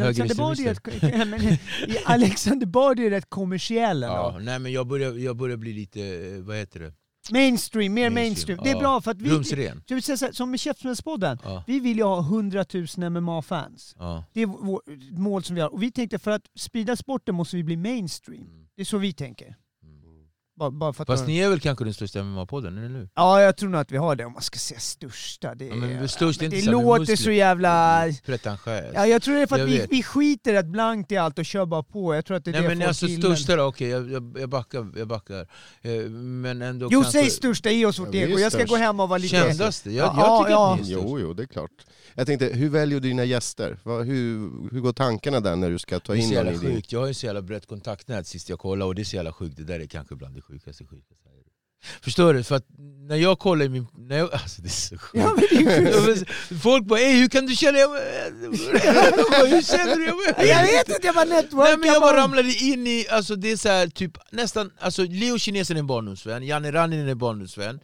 Alexander Bard är rätt kommersiell ändå. Ja, nej men jag börjar bli lite, vad heter det? Mainstream. Det är bra för att vi som med Käftsmällspodden, vi vill ju ha 100 000 MMA-fans. Det är vårt mål som vi har. Och vi tänkte för att sprida sporten måste vi bli mainstream. Det är så vi tänker. Bara för att fast ni är väl kanske den största MMA-podden, eller nu? Ja, jag tror nog att vi har det. Om man ska säga största. Det låter så jävla... pretentiöst. Ja, jag tror det är för att vi skiter rätt blankt i allt och kör bara på. Jag tror att det är det men folk alltså gillar. största då, okej, jag backar. Men ändå jo, kanske... säg största i oss vårt ego. Jag ska gå hem och vara lite... Kändaste? Jag tycker att ni är Jo, det är klart. Jag tänkte, hur väljer du dina gäster? Hur går tankarna där när du ska ta in någon i din... Jag har ju så jävla brett kontaktnät sist jag kollade och det är så jävla sjukt. Det där är kanske bland det sjukaste. Förstår du? För att när jag kollar i min... Alltså det är så sjukt. Ja, men det är sjukt. Folk bara, hur kan du känna? Hur känner du? Jag vet inte, jag var network. Nej, men jag bara ramlade in i... Alltså det är så här, typ nästan... Alltså Leo Kinesen är en barndomsvän. Janne Ranninen är en barndomsvän.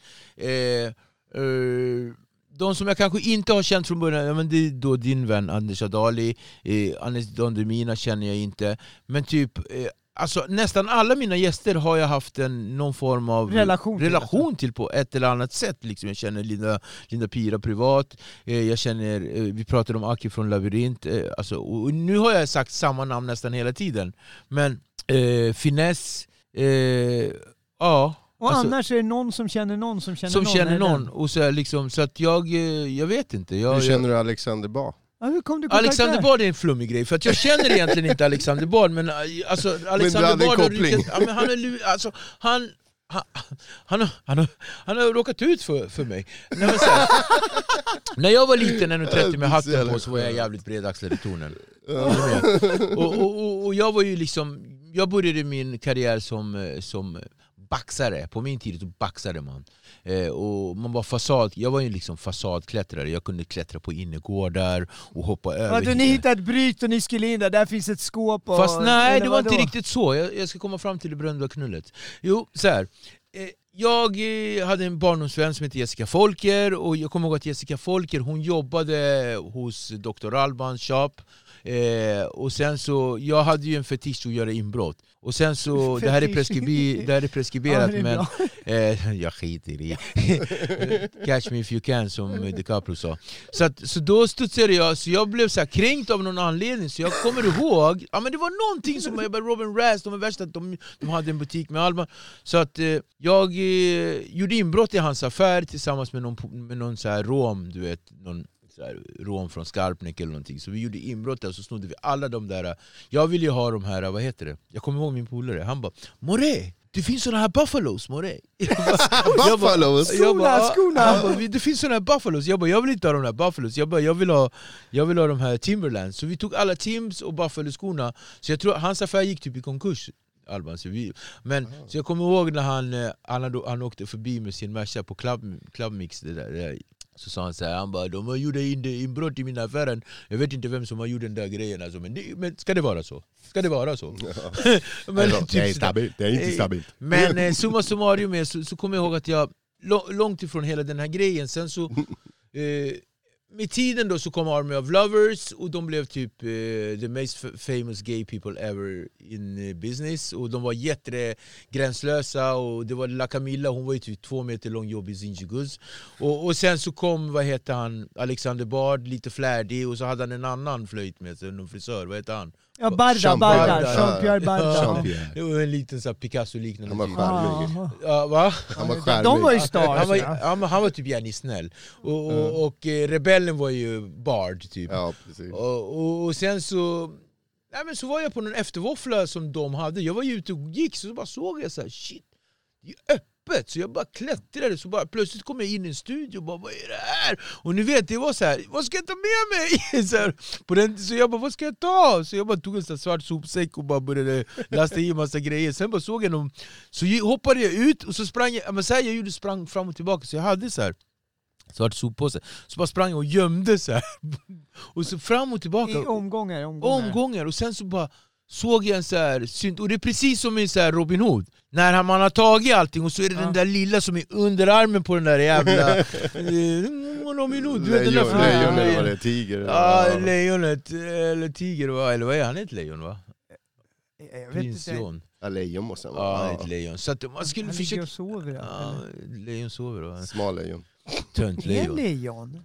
De som jag kanske inte har känt från början, men det är då din vän Anders Adali, Anders Dondermina känner jag inte. Men typ, alltså nästan alla mina gäster har jag haft någon form av relation till på ett eller annat sätt. Liksom. Jag känner Linda Pira privat, jag känner, vi pratade om Aki från Labyrint, alltså, och nu har jag sagt samma namn nästan hela tiden. Men Finess, ja. Och alltså, annars är det någon som känner någon som känner någon. Och så, liksom, så att jag vet inte. Hur känner du Alexander Bard? Ja, hur kom du i kontakt Alexander där? Bard är en flummig grej, för att jag känner egentligen inte Alexander Bard, men alltså Alexander hade en Bard koppling. han har råkat ut för mig. Nej, men så här, när jag var liten, 1,30 med hatten på, så var jag jävligt bredaxlad i tonen. Och jag var ju liksom, jag började min karriär som baxare. På min tid så baxade man. Och man var jag var ju liksom fasadklättrare. Jag kunde klättra på innergårdar och hoppa över. Ni hittade ett bryt och ni skulle in där finns ett skåp. Och, fast nej, det var vadå? inte riktigt så. Jag ska komma fram till det berömda knullet. Jo, så här. Jag hade en barndomsvän som heter Jessica Folker, och jag kommer ihåg att Jessica Folker, hon jobbade hos Dr. Albans shop. Och sen så, jag hade ju en fetisch att göra inbrott. Och sen så, det här är preskriberat, Ja, det är men jag skiter i catch me if you can, som DiCaprio sa. Så då studsade jag, så jag blev så här kränkt av någon anledning. Så jag kommer ihåg, ja men det var någonting som Robin Razz, de var värst att de hade en butik med Alban. Så att jag gjorde inbrott i hans affär tillsammans med någon så här rom, du vet, någon rom från Skarpnäck eller någonting. Så vi gjorde inbrott där, och så snodde vi alla de där. Jag ville ju ha de här, vad heter det? Jag kommer ihåg min polare, han bara, More, det finns såna här buffalos, More. Buffalos? Skorna. Det finns såna här buffalos. Jag bara, jag vill inte ha de här buffalos. Jag vill ha de här Timberlands. Så vi tog alla Timbs och buffalo-skorna. Så jag tror hans affär gick typ i konkurs. Alban, så jag kommer ihåg när han åkte förbi med sin Merca på Club Mix, det där. Så sa han så här, han bara, de har gjort inbrott i mina affären. Jag vet inte vem som har gjort den där grejen, alltså, men ska det vara så? Ska det vara så? Men, det är stabilt, det är inte stabilt. Men summa summarum så kommer jag ihåg att jag långt ifrån hela den här grejen. Sen så med tiden då så kom Army of Lovers, och de blev typ the most famous gay people ever in business, och de var jättegränslösa, och det var La Camilla, hon var ju typ 2 meter lång, jobbig zinjiguz. Och sen så kom, vad heter han, Alexander Bard, lite flärdig, och så hade han en annan flöjt med sig, någon frisör, vad heter han? Ja, Jean-Pierre Barda. Det var en liten så här Picasso-liknande Han var charmig. Ja, va? Han var charmig. De var ju stars. Han var typ gärna snäll. Och rebellen var ju Bard typ. Ja, precis. Och sen så... Nej, men så var jag på någon eftervåffla som de hade. Jag var ju ute och gick, så bara såg jag så här, shit, det är öppet. Så jag bara klättrade, så bara plötsligt kom jag in i en studio och bara, vad är det här? Och ni vet, det var så här, vad ska jag ta med mig? Så jag bara, vad ska jag ta? Så jag bara tog en sån svart sopsäck och bara började lasta i en massa grejer. Sen bara såg jag dem, så hoppade jag ut, och så sprang jag, men så här, sprang fram och tillbaka, så jag hade så här svart soppåse, så bara sprang jag och gömde så här. Och så fram och tillbaka. I omgångar. Och sen så bara såg jag en så här synt, och det är precis som i så här Robin Hood. När man har tagit allting, och så är det den där lilla som är under armen på den där jävla Robin Hood. Lejonet var det, tiger. Ja, lejonet, eller tiger, eller vad är han? Ett lejon, va? Jag vet inte. Ja, lejon måste han vara. Ja, ett lejon. Så att man skulle försöka... sover, ja, lejon sover, va? Smal lejon. Tönt lejon. Lejon.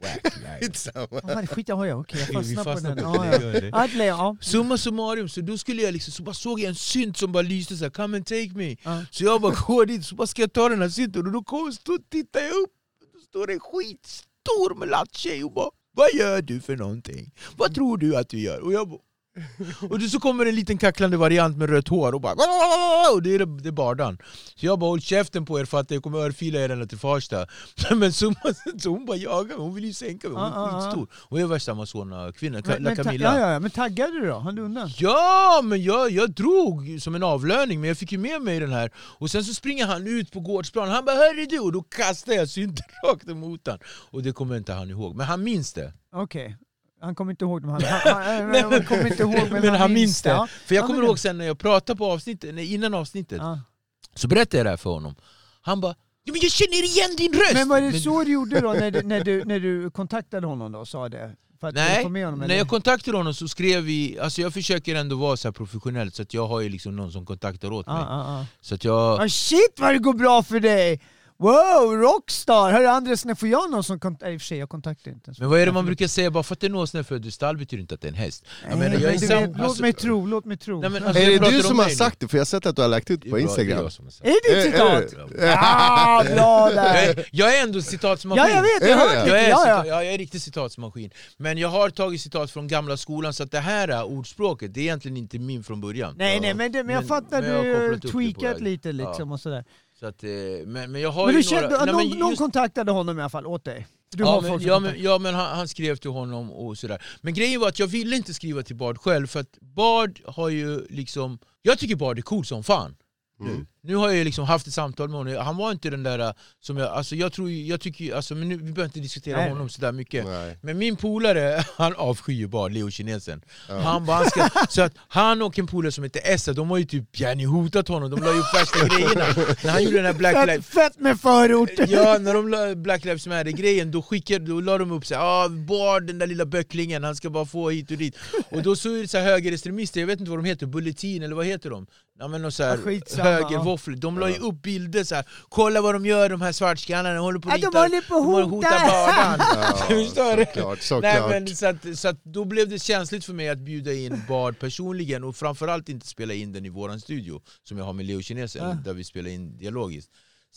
Skit jag har jag. Okej, jag Vi fastnar på den. Ja. Summa summarum, så då skulle jag liksom, så bara såg jag en synt som bara lyste så här, come and take me. Så jag bara går dit, så bara ska jag ta den här synten, och då tittar jag upp, då står det en skitstor melatt tjej och bara, vad gör du för någonting? Vad tror du att du gör? Och jag bara, och så kommer en liten kacklande variant med rött hår och bara, och det är bardan. Så jag bara, håll käften på er för att jag kommer örfila er ända till Farsta. Men så hon bara jagar, hon vill ju sänka mig, hon är skitstor. Och jag är värsta Amazona-kvinna, La Camilla. Ja, men taggade du då? Han du undan? Ja, men jag drog som en avlöning, men jag fick ju med mig den här. Och sen så springer han ut på gårdsplan, han bara, hörru du, och då kastar jag synten rakt emot han. Och det kommer inte han ihåg, men han minns det. Okej. Han kommer inte ihåg dem. Han kommer inte ihåg, men han minns det. Ja. För jag kommer ihåg sen när jag pratade på avsnittet, innan avsnittet, så berättade jag det här för honom. Han bara, ja, men jag känner igen din röst! Men var det så du gjorde då när du kontaktade honom då, sa det? För att nej, få med honom, när jag kontaktade honom så skrev vi, alltså jag försöker ändå vara så här professionell, så att jag har ju liksom någon som kontaktar åt mig. Så att jag... shit vad det går bra för dig! Wow, rockstar! Hörru Andres, när får jag någon som i och för sig jag kontaktar inte ens. Men vad är det man brukar säga? Bara för att det är någon snöfödd stall betyder inte att det är en häst. Jag menar, jag är Du vet, låt mig tro. Nej, men alltså, Är jag det pratar du om som har mig sagt det? För jag har sett att du har lagt ut nu. på Det är Instagram. jag som har sagt. Är det ditt citat? Ja, bra där! Jag är ändå citatsmaskin. Ja, jag vet, jag har hört lite. Jag är en riktig citatsmaskin. Men jag har tagit citat från gamla skolan, så att det här ordspråket, det är egentligen inte min från början. Nej, men jag fattar men jag har kopplat du upp det på tweakat väg. lite liksom och sådär. Så att, men jag har Men ju du kände några... att någon kontaktade honom i alla fall åt dig? Du Ja, har men, folk som ja, kontaktar. men, ja, men han skrev till honom och sådär. Men grejen var att jag ville inte skriva till Bard själv, för att Bard har ju liksom... Jag tycker Bard är cool som fan. Nu har jag ju liksom haft ett samtal med honom. Han var inte den där som jag... Alltså jag tycker... Alltså, men nu, vi behöver inte diskutera honom sådär mycket. Nej. Men min polare, han avskyr Bard, Leo Kinesen. Han bara, så att han och en polare som heter Essa, de har ju typ hotat honom. De la ju upp värsta grejerna. När han gjorde den här Black Lives... Fett med förort! Ja, när de la Black Lives Matter-grejen, då la de upp såhär, Bard, den där lilla böcklingen, han ska bara få hit och dit. Och då så är det så här högerextremister, jag vet inte vad de heter, Bulletin eller vad heter de? Ja, men så här, högervåfflor. De la ju upp bilder så här. Kolla vad de gör, de här svartskallarna. De håller på att hota banan. Såklart. Nej, men så att då blev det känsligt för mig att bjuda in Bard personligen, och framförallt inte spela in den i våran studio som jag har med Leo Kinesen, där vi spelar in dialogiskt.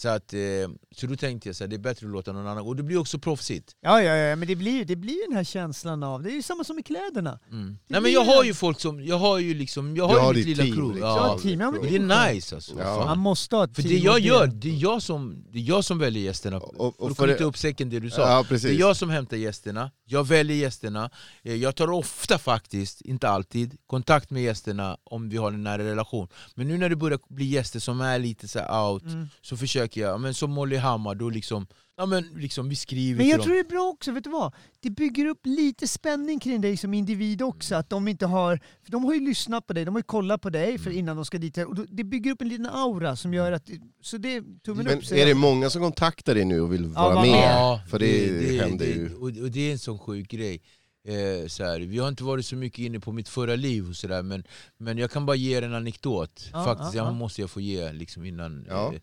Så då tänkte jag så här, det är bättre att låta någon annan. Och det blir också proffsigt. Ja, men det blir den här känslan av, det är ju samma som med kläderna. Nej, men jag har ju folk som, jag har ju mitt lilla team, crew. liksom. Ja, team, ja, men det är nice alltså. Ja. Man måste ha ett För team det jag och gör, det är jag som väljer gästerna. Och för att upp säcken det du sa. Ja, precis. Det är jag som hämtar gästerna, jag väljer gästerna. Jag tar ofta faktiskt, inte alltid, kontakt med gästerna om vi har en nära relation. Men nu när det börjar bli gäster som är lite så här out, så försöker jag, men som Molly Hammar, då liksom vi skriver. Men jag till tror dem. det är bra också, vet du vad? Det bygger upp lite spänning kring dig som individ också, att de inte har, för de har ju lyssnat på dig, de har ju kollat på dig för innan de ska dit, och det bygger upp en liten aura som gör att, så det är tummen Men upp. är det många som kontaktar dig nu och vill vara med? Ja, För det händer ju. Och det är en sån sjuk grej. Så här, vi har inte varit så mycket inne på mitt förra liv och så där, men jag kan bara ge er en anekdot. Faktiskt, måste jag få ge liksom innan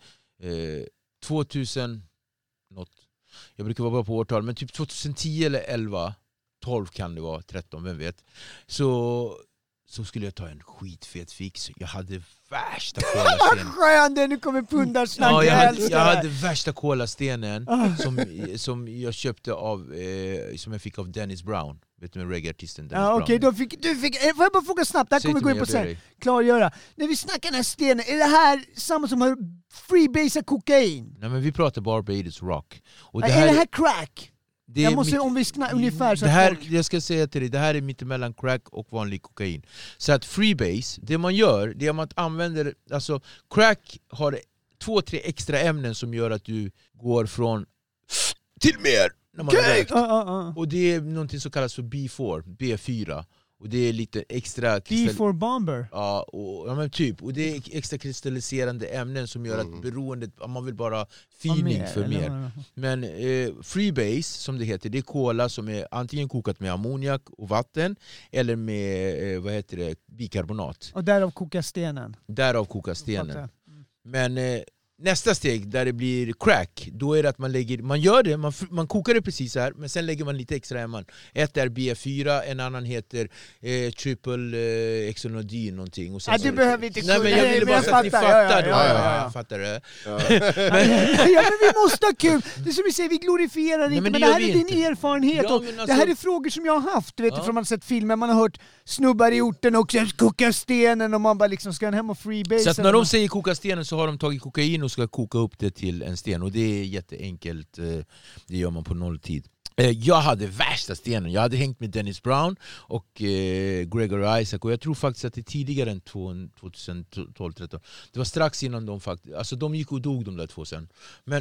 2000 något. Jag brukar vara bra på årtal, men typ 2010 eller 11, 12 kan det vara, 13, vem vet. Så skulle jag ta en skitfet fix. Jag hade värsta kolastenen. Skön, nu kommer pundarsnack. Ja, jag hade värsta kolastenen som jag köpte som jag fick av Dennis Brown. Vet du, med reggae-artisten Dennis Brown. Okej, du fick, får jag bara fråga snabbt, där kommer vi gå in på sen. Klargöra. När vi snackar den här stenen, är det här samma som har freebase kokain? Nej, men vi pratar Barbados rock. Och är det här crack? Det är om vi ungefär så det här, folk... jag ska säga till dig, det här är mittemellan crack och vanlig kokain. Så att freebase, det man gör, det är att man använder, alltså crack har 2-3 extra ämnen som gör att du går från till mer när man har rökt. Och det är någonting som kallas för B4. Och det är lite extra... B4 bomber? Ja, men typ. Och det är extra kristalliserande ämnen som gör att beroendet, man vill bara feeling för mer. Men freebase, som det heter, det är cola som är antingen kokat med ammoniak och vatten eller med bikarbonat. Och därav kokar stenen. Men nästa steg där det blir crack, då är det att man gör det, man kokar det precis här, men sen lägger man lite extra ämnen. Ett är B4, en annan heter triple exonodin någonting. Och sen du behöver inte. Nej, men jag ville bara så att ni fattar. Jag fattar det. Men vi måste ha kul. Det är som vi säger, vi glorifierar inte, men det här är din erfarenhet. Det här är frågor som jag har haft, vet du, från man har sett filmer, man har hört snubbar i orten och koka stenen, och man bara liksom ska hem och freebase. Så att när de säger koka stenen så har de tagit kokain och ska koka upp det till en sten, och det är jätteenkelt. Det gör man på nolltid. Jag hade värsta stenen. Jag hade hängt med Dennis Brown och Gregory Isaac, och jag tror faktiskt att det är tidigare än 2012-13. Det var strax innan de faktiskt, alltså de gick och dog de där två sen. Men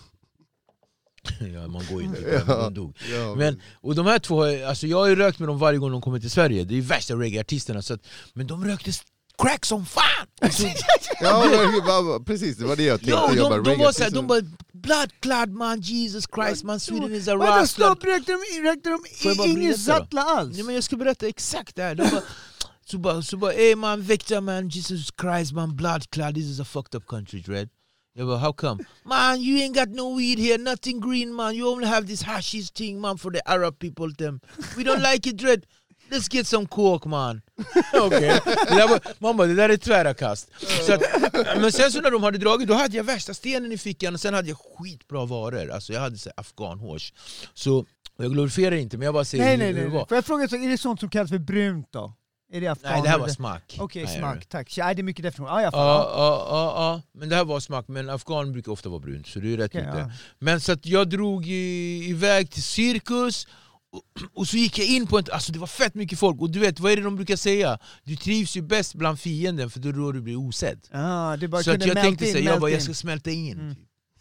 ja, man går inte på de dog. Och de här två, alltså jag har ju rökt med dem varje gång de kommer till Sverige. Det är värsta reggae-artisterna, så att, men de rökte crack som fan! Precis, det var det jag tänkte. Ja, de bara blood man, Jesus Christ man, Sweden is a rock. Stopp, rökte de ingen sattla alls? Ja, men jag ska berätta exakt det här. De bara, hey man, Victor man, Jesus Christ man, blood clot, this is a fucked up country, Dread. Jag bara, how come? Man, you ain't got no weed here, nothing green, man. You only have this hashish thing, man, for the Arab people, them. We don't like it, dread. Let's get some coke, man. Okej. Mamma, det där är tvära kast. Så att, men sen så när de hade dragit, då hade jag värsta stenen i fickan och sen hade jag skitbra varor. Alltså jag hade så afghanhårs. Så jag glorifierar inte, men jag bara säger Nej. hur det var. Får jag fråga, så är det sånt som kallas för brunt då? Är det afghan? Nej, det här var smack. Okej, smack, tack. Ja, det är mycket definition. Ja, men det här var smack. Men afghan brukar ofta vara brunt, så det är rätt ute. Ja. Men så att jag drog iväg till cirkus. Och så gick jag in på alltså det var fett mycket folk. Och du vet, vad är det de brukar säga? Du trivs ju bäst bland fienden, för då du blir osedd. Det bara så att jag tänkte så jag ska smälta in.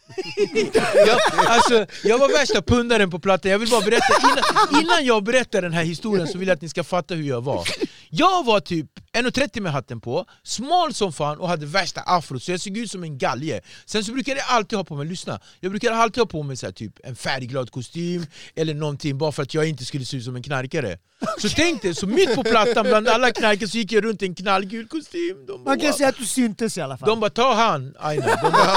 Jag var värsta pundaren på plattan. Jag vill bara berätta, innan jag berättar den här historien så vill jag att ni ska fatta hur jag var. Jag var typ 1,30 med hatten på, smal som fan och hade värsta afro, så jag såg ut som en galge. Sen så brukade jag alltid ha på mig, jag brukade alltid ha på mig så här, typ en färgglad kostym eller någonting, bara för att jag inte skulle se ut som en knarkare. Så tänkte, så mitt på plattan bland alla knarkare så gick jag runt i en knallgul kostym. Man kan säga att du syntes i alla fall. De bara, ta han, Aina.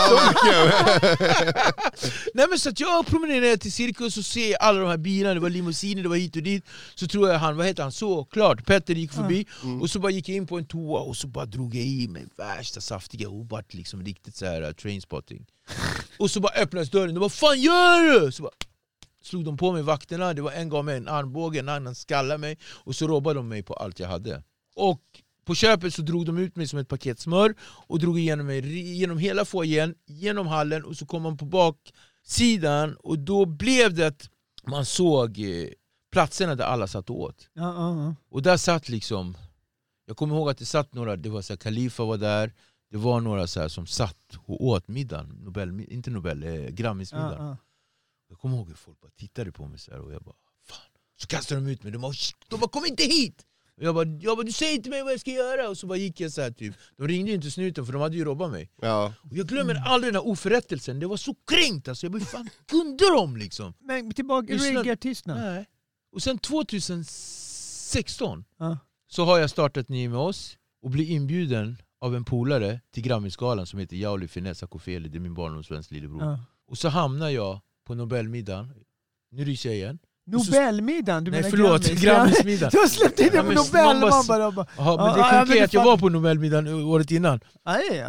Nej, men så att jag promenerade till cirkus och ser alla de här bilarna, det var limousiner, det var hit och dit. Så tror jag vad heter han, såklart, Petter gick förbi. Och så bara gick jag in på en toa och så bara drog jag i mig värsta saftiga obart, liksom riktigt så här trainspotting. Och så bara öppnades dörren och vad fan gör du? Så bara slog de på mig vakterna, det var en gav mig en armbåge, en annan skallade mig och så robbade de mig på allt jag hade. Och på köpet så drog de ut mig som ett paket smör och drog igenom mig genom hela foajén, genom hallen, och så kom man på baksidan och då blev det att man såg platserna där alla satt och åt. Och där satt liksom, jag kommer ihåg att det satt några, det var så här, Khalifa var där, det var några så här som satt och åt middagen, Grammismiddagen. Jag kommer ihåg att folk bara tittade på mig så här och jag bara, fan. Så kastade de ut mig, de bara kom inte hit! Och jag bara, du säger till mig vad jag ska göra. Och så bara gick jag så här typ. De ringde ju inte snuten för de hade ju robbat mig. Ja. Och jag glömmer aldrig den här oförrättelsen. Det var så kränkt alltså. Jag bara, fan kunde de liksom? Men tillbaka reggae-artisterna. Nej. Och sen 2016 så har jag startat Ni med oss och blir inbjuden av en polare till Grammisgalan som heter Jauli Finessa Kofeli. Det är min barndomsväns lillebror. Och så hamnar jag på Nobelmiddagen. Nu ryser jag igen. Nobelmiddagen? Du menar Grammismiddagen. Du har släppt in det på Nobel. Men det är sjukt att jag var på Nobelmiddagen året innan. Nej,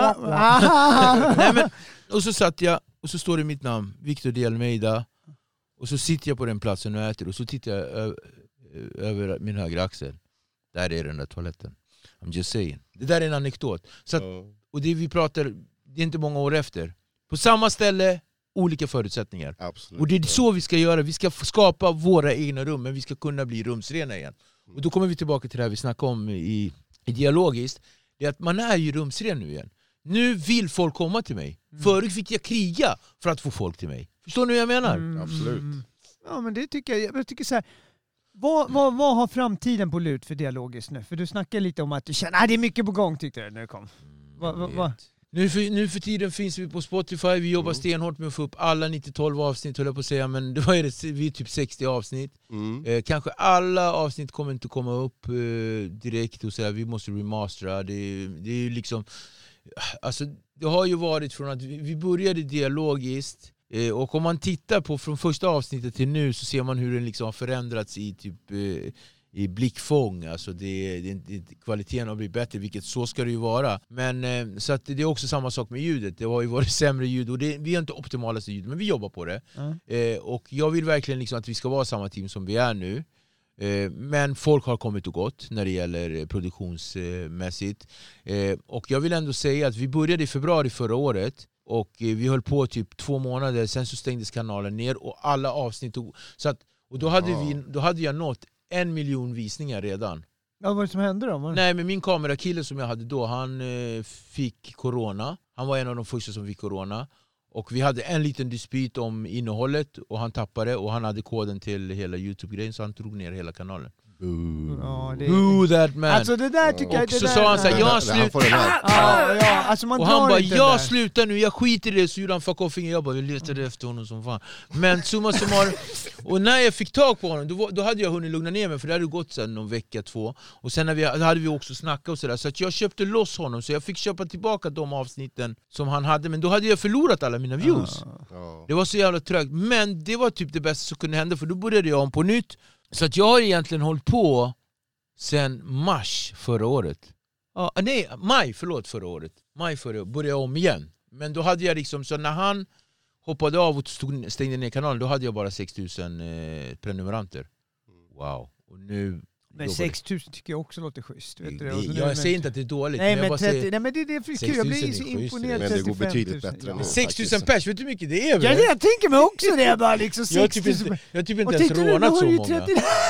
men, och så satt jag, och så står det mitt namn, Victor de Almeida. Och så sitter jag på den platsen och äter. Och så tittar jag över min högra axel. Där är den där toaletten. I'm just saying. Det där är en anekdot. Så att, och det vi pratar, det är inte många år efter. På samma ställe, olika förutsättningar. Absolut. Och det är så vi ska göra. Vi ska skapa våra egna rum, men vi ska kunna bli rumsrena igen. Och då kommer vi tillbaka till det här vi snackade om i dialogiskt. Det är att man är ju rumsren nu igen. Nu vill folk komma till mig. Förut fick jag kriga för att få folk till mig. Förstår ni vad jag menar? Absolut. Ja, men det tycker jag tycker så här. Vad har framtiden på lut för dialogiskt nu? För du snackar lite om att du känner att det är mycket på gång, tyckte du när det kom. Nu för tiden finns vi på Spotify. Vi jobbar stenhårt med att få upp alla 90-12 avsnitt, höll jag på att säga. Men det vi är typ 60 avsnitt. Kanske alla avsnitt kommer inte komma upp direkt. Och så här, vi måste remastera. Det är liksom, alltså, det har ju varit från att vi började dialogiskt. Och om man tittar på från första avsnittet till nu så ser man hur den liksom har förändrats i typ i blickfång. Alltså kvaliteten har blivit bättre, vilket så ska det ju vara. Men så att det är också samma sak med ljudet. Det har ju varit sämre ljud och vi har inte optimalaste ljud, men vi jobbar på det. Och jag vill verkligen liksom att vi ska vara samma team som vi är nu. Men folk har kommit och gått när det gäller produktionsmässigt. Och jag vill ändå säga att vi började i februari förra året. Och vi höll på typ 2 månader, sen så stängdes kanalen ner och alla avsnitt så att, och då hade jag nått 1 miljon visningar redan. Ja, vad var det som hände då? Nej, men min kamerakille som jag hade då, han fick corona. Han var en av de första som fick corona. Och vi hade en liten dispyt om innehållet och han tappade och han hade koden till hela YouTube-grejen så han tog ner hela kanalen. Ja, det Who that man? Alltså det där tycker jag... Och det så där, sa han så här, jag Han slutar. får den här. Ja, alltså man Och han drar bara, inte jag där. slutar nu, jag skiter i det. Så gjorde han fuck off-ingen. Jag bara, vi letade efter honom som fan. Men summa summarum. Och när jag fick tag på honom, då hade jag hunnit lugna ner mig. För det hade gått sedan någon vecka, 2. Och sen hade vi också snackat och sådär. Så att jag köpte loss honom. Så jag fick köpa tillbaka de avsnitten som han hade. Men då hade jag förlorat alla mina views. Ja. Det var så jävla trögt. Men det var typ det bästa som kunde hända. För då började jag om på nytt. Så att jag har egentligen hållit på sen mars förra året. Maj förra året. Maj förra året började jag om igen. Men då hade jag liksom, så när han hoppade av och stängde ner kanalen, då hade jag bara 6 000 prenumeranter. Wow. Och nu... Men 6 000 tycker jag också låter schysst. Vet du det? Och så nu Jag med- säger inte att det är dåligt. Nej, jag men bara 30, säger, nej men det är 6 kul, jag 000 blir är så schysst. imponerad. Men det går 35 000. betydligt bättre Ja. nu. 6 000 pers, vet du hur mycket det är? Ja, väl? jag tänker mig också det, bara liksom Jag har 6 typ 000. inte Och ens tänkte du, nu rånat har så du ju många.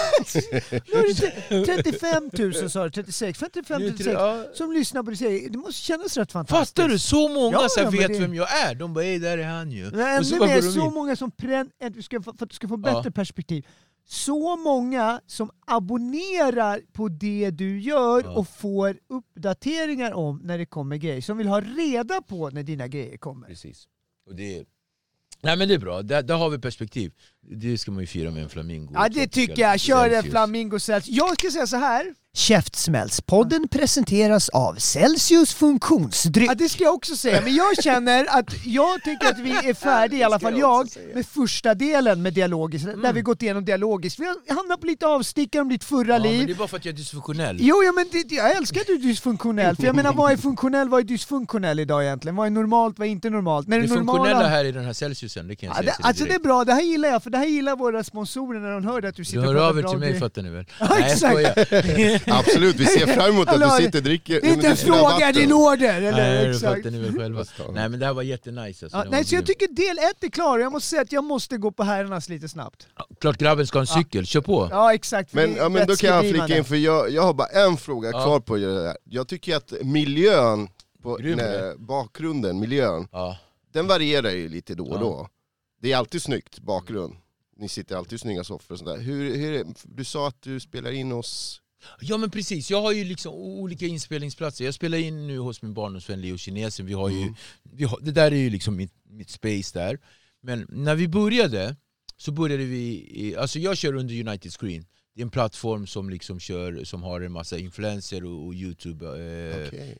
35 000 sa du, 36, 55 Nu 36 ja. som lyssnar på det säger, det måste kännas rätt fantastiskt. Fattar du? Så många Ja, så här men vet det- vem jag är. De bara, där är han ju. Men Och så ännu bara mer, går de så in. många som för att du ska få bättre perspektiv. Så många som abonnerar på det du gör och får uppdateringar om när det kommer grejer. Som vill ha reda på när dina grejer kommer. Precis. Och det... Nej men det är bra, där har vi perspektiv. Det ska man ju fira med en flamingo. Ja, det tycker jag. Kör en flamingo Celsius. Jag ska säga så här. Käftsmällspodden presenteras av Celsius funktionsdryck. Ja, det ska jag också säga, men jag känner att jag tycker att vi är färdiga, i alla fall jag, med första delen med dialogiskt, där vi gått igenom dialogiskt. Vi har hamnat på lite avstickare om ditt förra Men liv. det är bara för att jag är dysfunktionell. Jo, ja, men jag älskar att du är dysfunktionell, för jag menar, vad är funktionell, vad är dysfunktionell idag egentligen? Vad är normalt, vad är inte normalt? När Det det normala... funktionella här i den här Celsiusen, det kan jag Ja, säga det, till dig alltså det är direkt. bra, det här gillar jag, för det här gillar våra sponsorer när de hör att du Du sitter och hör pratar av er bra till mig, grejer. fattar ni väl? Ja, Nej, jag exakt. skojar. Absolut, vi ser fram emot att Hallå, du sitter och dricker. Det är inte en fråga, din order! Eller? Nej, det Exakt. fattar ni väl själva. Nej, men det här var jättenice. Alltså. Ja, Det nej, var så jag grymt. tycker del 1 är klar, och jag måste säga att jag måste gå på herrarnas lite snabbt. Klart grabben ska ha en cykel, kör på. Ja, exakt. för Men, det är ja, men då kan jag flika vätskedrivande. in, för jag har bara en fråga kvar på det där. Jag tycker att miljön, Grym, bakgrunden, miljön, Ja. den varierar ju lite då och då. Det är alltid snyggt, bakgrund. Ni sitter alltid i snygga soffor och sådär. Hur är det? Du sa att du spelar in hos... Ja men precis, jag har ju liksom olika inspelningsplatser. Jag spelar in nu hos min barndomsvän Leo Kinesen. Vi har ju, det där är ju liksom mitt space där. Men när vi började, så började vi... Alltså jag kör under United Screen. Det är en plattform som liksom som har en massa influencer och YouTube. Okej.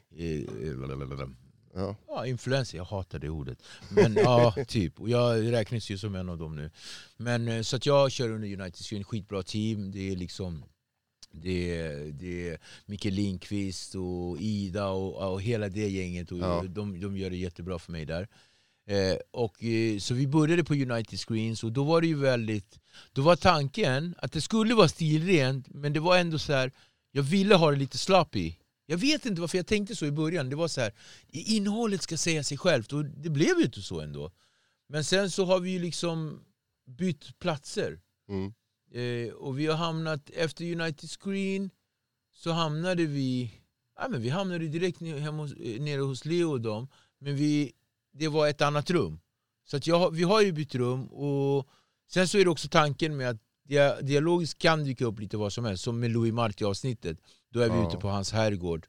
Ja. Ja, influencer, jag hatar det ordet. Men ja, typ. Och jag räknas ju som en av dem nu. Men så att jag kör under United Screen, skitbra team. Det är liksom... Det är Micke Lindqvist och Ida och hela det gänget. Och de gör det jättebra för mig där. Så vi började på United Screens, och då var det ju då var tanken att det skulle vara stilrent, men det var ändå så här, jag ville ha det lite sloppy. Jag vet inte varför jag tänkte så i början. Det var så här, innehållet ska säga sig självt, och det blev ju inte så ändå. Men sen så har vi ju liksom bytt platser. Mm. Och vi har hamnat, efter United Screen så hamnade vi hamnade direkt nere hos Leo och dem, men det var ett annat rum. Så att vi har ju bytt rum, och sen så är det också tanken med att dialogiskt kan dyka upp lite vad som helst, som med Louis Marti avsnittet. Då är vi ute på hans herrgård.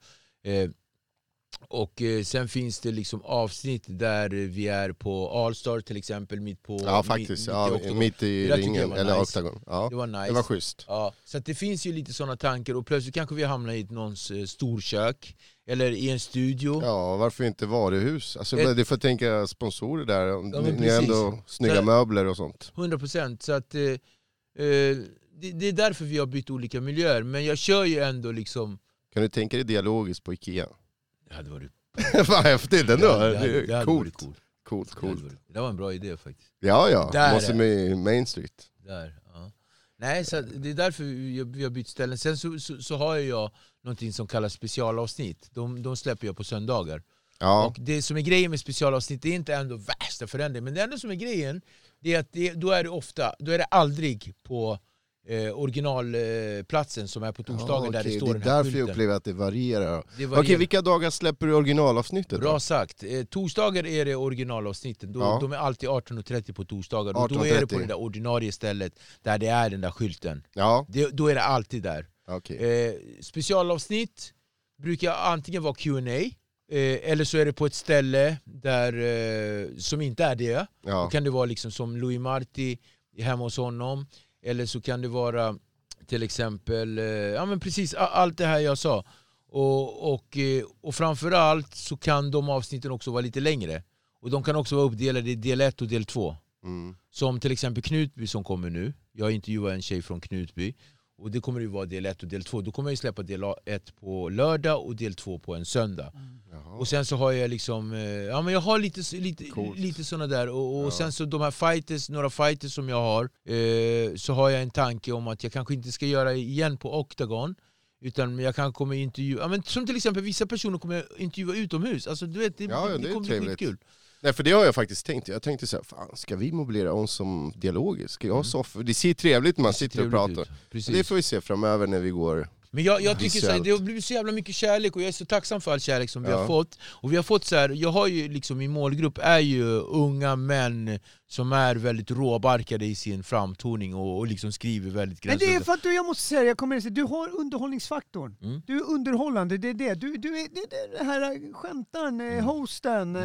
Och sen finns det liksom avsnitt där vi är på All-Star till exempel, mitt på... Ja, faktiskt. Mitt i Det där tycker jag ringen, var eller nice. Octagon. Ja, Det var nice. det var schysst. Ja, så att det finns ju lite sådana tankar, och plötsligt kanske vi hamnar i någons storkök eller i en studio. Ja, varför inte varuhus? Alltså, det är för att tänka sponsorer där. men Ni är precis. ändå snygga Så- möbler och sånt. 100%. Så att det är därför vi har bytt olika miljöer. Men jag kör ju ändå liksom... Kan du tänka dig dialogiskt på Ikea? Det hade varit... Vad häftigt ändå. Det Det hade är varit coolt. coolt. Coolt. Det var en bra idé faktiskt. Ja. Där Måste är- med Main Street. Där, ja. Nej, så det är därför vi har bytt ställen. Sen så har jag någonting som kallas specialavsnitt. De släpper jag på söndagar. Ja. Och det som är grejen med specialavsnitt, det är inte ändå värsta förändring. Men det enda som är grejen, det är att då är det aldrig på originalplatsen som är på torsdagen där det okej. står Det den är här därför jag skylten. upplever att det varierar. Det varierar. Okej, vilka dagar släpper du originalavsnittet då? Bra sagt. Torsdagar är det originalavsnitten. Ja. De är alltid 18.30 på torsdagar. Och då är det på 18:30. det där ordinarie stället där det är den där skylten. Ja. Då är det alltid där. Okay. Specialavsnitt brukar antingen vara Q&A eller så är det på ett ställe där som inte är det. Då kan det vara liksom som Louis Marti hemma hos honom, eller så kan det vara till exempel men precis allt det här jag sa. Och framförallt så kan de avsnitten också vara lite längre. Och de kan också vara uppdelade i del 1 och del 2. Som till exempel Knutby som kommer nu. Jag intervjuar en tjej från Knutby. Och det kommer ju vara del 1 och del 2. Då kommer jag släppa del 1 på lördag och del 2 på en söndag. Och sen så har jag liksom men jag har lite såna där och sen så de här några fighters som jag har, så har jag en tanke om att jag kanske inte ska göra igen på Octagon, utan jag kanske kommer intervjua, men som till exempel vissa personer kommer jag intervjua utomhus. Alltså du vet, det kommer bli kul. Nej, för det har jag faktiskt tänkt. Jag tänkte så här, fan, ska vi mobilera oss som dialogisk? Ska jag ha soffor? Det ser trevligt när man sitter och pratar. Det får vi se framöver när vi går. Men jag tycker så här, det har blivit så jävla mycket kärlek och jag är så tacksam för all kärlek som vi har fått. Och vi har fått så här, jag har ju liksom, min målgrupp är ju unga män som är väldigt råbarkade i sin framtoning och liksom skriver väldigt gränslösa. Men det är för att jag måste säga, jag kommer att säga, du har underhållningsfaktorn. Du är underhållande, det är det. Du är det här skämtaren, hosten.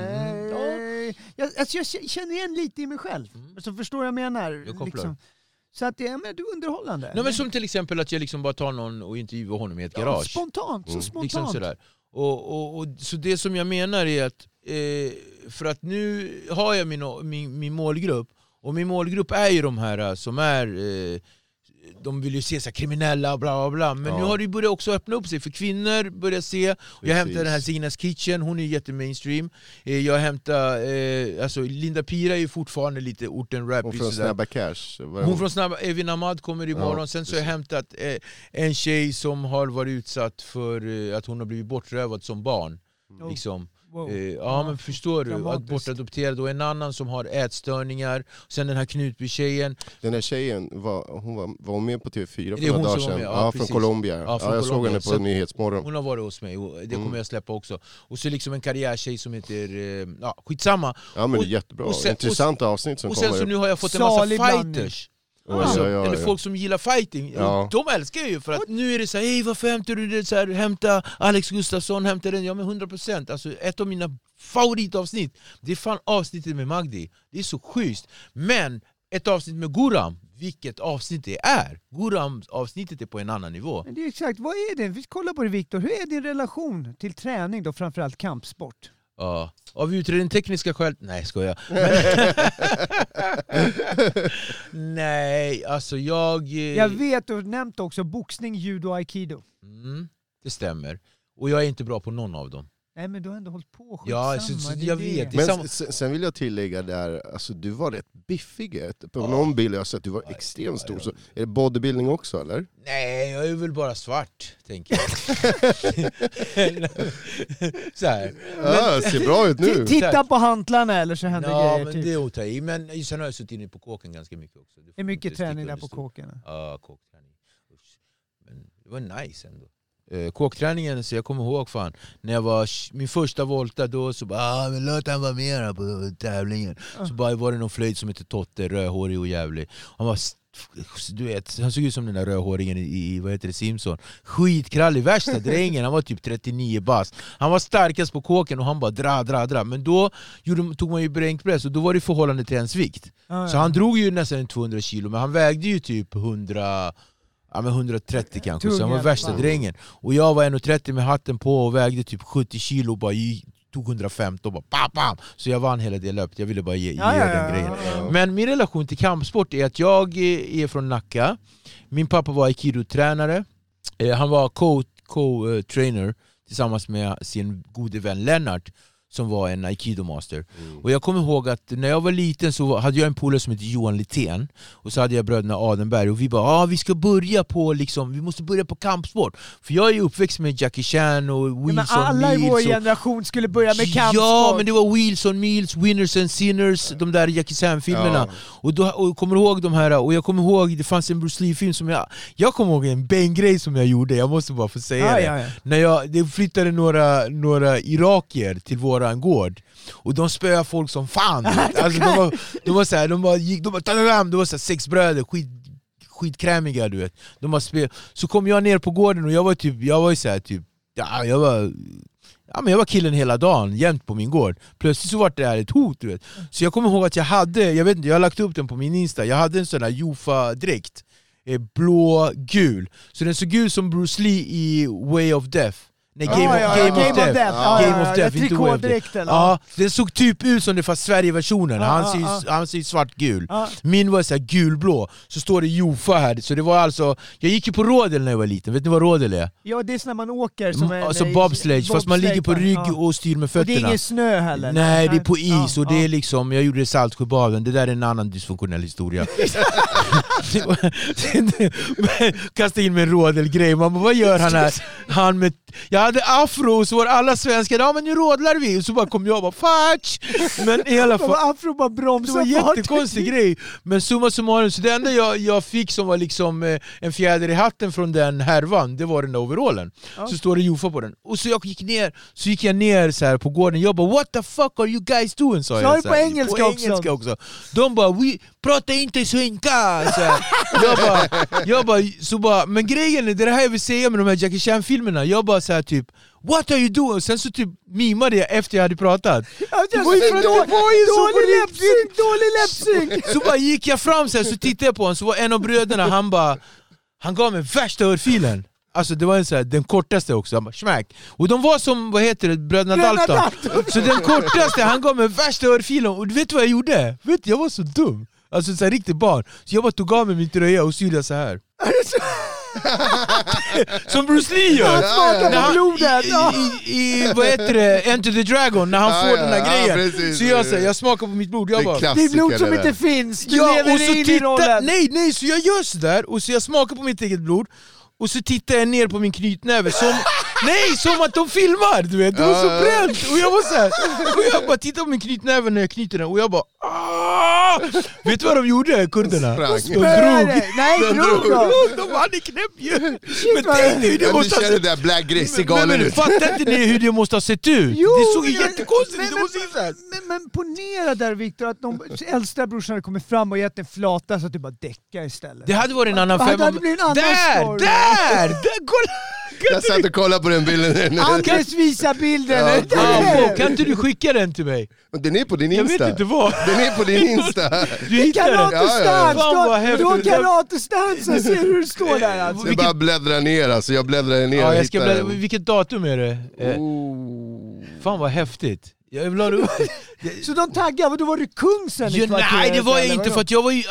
Jag känner igen lite i mig själv. Så förstår jag menar. Jag liksom. Så att du är underhållande. Nej, men som till exempel att jag liksom bara tar någon och intervjuar honom i ett garage. Spontant, så spontant. Liksom sådär. Och så det som jag menar är att för att nu har jag min målgrupp, och min målgrupp är ju de här som är de vill ju se så här kriminella bla bla bla, men nu har det börjat också öppna upp sig för kvinnor, börjar se. Jag hämtar den här Signas Kitchen, hon är jättemainstream. Jag hämtar alltså Linda Pira är ju fortfarande lite orten rap. Hon från Snabba Cash. Hon från Snabba, Evin Ahmad kommer imorgon. Sen så har jag hämtat en tjej som har varit utsatt för att hon har blivit bortrövad som barn. Liksom. Wow. Men förstår du, att bortadopterad, och en annan som har ätstörningar, sen den här Knutby-tjejen. Den här tjejen var med på TV4 för några dagar sedan, från Colombia. Jag såg henne på Nyhetsmorgon. Hon har varit hos mig och det kommer jag släppa också. Och så liksom en karriärtjej som heter skitsamma. Ja, men det är jättebra, intressant avsnitt som kommer. Och sen så nu har jag fått en massa fighters. Eller folk som gillar fighting. De älskar ju, för att nu är det så här, hej, varför hämtar du det så här, hämta Alex Gustafsson, hämta den. Ja, men 100%. Alltså ett av mina favoritavsnitt, det är fan avsnittet med Magdi. Det är så schysst. Men ett avsnitt med Guram, vilket avsnitt det är. Guram-avsnittet är på en annan nivå. Men det är exakt, vad är det? Vi kollar på det, Viktor. Hur är din relation till träning då, framförallt kampsport? Ja, av utredning tekniska skäl. Nej, skojar. Nej, alltså jag vet, du har nämnt också boxning, judo och aikido. Det stämmer. Och jag är inte bra på någon av dem. Nej, men du har ändå hållit på. Ja, jag vet. Men sen vill jag tillägga där, alltså du var rätt biffig. På någon bild jag har sett, du var extremt stor. Så är det bodybuilding också, eller? Nej, jag är väl bara svart, tänker jag. Så här. Men, ser bra ut nu. Titta på hantlarna, eller så händer grejer. Ja, men det är att ta i. Men sen har jag suttit inne på kåken ganska mycket också. Det är mycket träning där på kåken. Ja, kåkträning. Men det var nice ändå. Kåkträningen, så jag kommer ihåg fan när jag var min första volta, då så bara men låt han vara med på tävlingen. Så bara var det någon flöjt som heter Totte, rödhårig och jävlig. Han var, du vet, han såg ut som den där rödhåringen i vad heter det, Simpson. Skitkrallig, värsta drängen. Han var typ 39 bast. Han var starkast på kåken och han bara dra. Men då tog man ju bränkpress och då var det förhållande till ens vikt. Så han drog ju nästan 200 kilo, men han vägde ju typ 130 kanske, så han var värsta drängen. Och jag var 1,30 med hatten på och vägde typ 70 kilo och bara tog 115 och bara bam. Så jag vann hela det löpet, jag ville bara ge den grejen. Men min relation till kampsport är att jag är från Nacka. Min pappa var aikido-tränare. Han var co-trainer tillsammans med sin gode vän Lennart, som var en aikido-master. Och jag kommer ihåg att när jag var liten så hade jag en polare som hette Johan Littén. Och så hade jag bröderna Adenberg. Och vi bara, vi ska börja på liksom, vi måste börja på kampsport. För jag är ju uppväxt med Jackie Chan och Wilson Mills. Men alla i vår generation skulle börja med kampsport. Ja, men det var Wilson Mills, Winners and Sinners, de där Jackie Chan-filmerna. Och kommer ihåg de här, och jag kommer ihåg, det fanns en Bruce Lee-film som jag kommer ihåg en bang-grej som jag gjorde, jag måste bara få säga det. När det flyttade några irakier till våran gård och de spöade folk som fan. Alltså de var så här, de var så här 6 bröder, skitkrämiga, du vet. De har så kom jag ner på gården och jag var så här typ, jag var killen hela dagen, jämt på min gård. Plötsligt så var det här ett hot, du vet. Så jag kommer ihåg att jag har lagt upp den på min Insta. Jag hade en sån där Jofa-dräkt, blå-gul. Så den såg ut som Bruce Lee i Way of Death. Nej, Game of Death, inte Way of Death. Ja, den såg typ ut som det fast Sverige-versionen. Han ser svartgul. Min var så här gulblå. Så står det Jofa här. Så det var alltså, jag gick ju på rodel när jag var liten. Vet ni vad rodel är? Ja, det är när man åker som alltså bobsledge, fast man ligger på rygg och styr med fötterna. Och det är ingen snö heller. Nej, det är på is och det är liksom, jag gjorde det i Saltsjöbaden. Det där är en annan dysfunktionell historia. Kasta in med en rodelgrej. Man bara, vad gör han här? Han med, jag hade afro och så var alla svenskar, ja men nu rodlar vi. Och så bara kom jag och bara, fatch! Men i alla fall, afro bara bromsade. Det var en jättekonstig grej. Men summa summarum, så det enda jag fick som var liksom en fjäder i hatten från den härvan, det var den där overallen. Så står det Jofa på den. Och så gick jag ner så här på gården. Jag bara, what the fuck are you guys doing? Så jag på engelska också. De bara, vi pratar inte svenska. Jag bara, men grejen är det här jag vill säga med de här Jackie Chan-filmerna. Jag bara så här typ, what are you doing? Och sen så typ mimade jag efter jag hade pratat. Dålig läppsynk. Så bara gick jag fram så tittade jag på honom. Så var en av bröderna, han gav mig värsta örfilen. Alltså det var en så här, den kortaste också. Han bara, smack. Och de var som, vad heter det, bröderna Dalton. Så den kortaste, han gav mig värsta örfilen. Och du vet vad jag gjorde? Jag var så dum. Alltså så här, riktigt barn. Så jag bara tog av mig min tröja och sydde så här. Som Bruce Lee gör. I vad heter det, Enter the Dragon, när han får den här grejen. Precis. Så jag smakar på mitt blod. Jag bara, det är blod som inte finns. Du lever och så in i rollen. Nej, så jag gör så där. Och så jag smakar på mitt eget blod. Och så tittar jag ner på min knytnäve som att de filmar, du vet. Det var så bränt. Och jag var så här, och jag bara tittar på min knytnäve när jag knyter den. Och jag bara, vet du vad de gjorde, kurderna? De drog. De hade knäpp ju. Men tänk dig hur det måste ha sett ut. Det där Black Gracie galen ut. Fattar inte ni hur det måste ha sett ut? Det såg ju jättekonstigt ut. Men ponera där, Victor, att de äldsta brorsan hade kommit fram och gett en flata så att du bara däckar istället. Det hade varit en annan femma. Där! Kolla! Jag satt och kollade på den bilden. Anders visar bilden. Kan inte du skicka den till mig? Den är på din Insta. Jag vet inte vad. Den är på din Insta. Du hittar den. Du har karatestans, ser hur det står där. Alltså. Jag bara bläddrar ner, alltså. Jag bläddrar ner. Vilket datum är det? Fan vad häftigt. Jag vill ha det. Så de taggade, då var du kung sen i kvarteret? Nej, det var jag inte, för att jag var ju,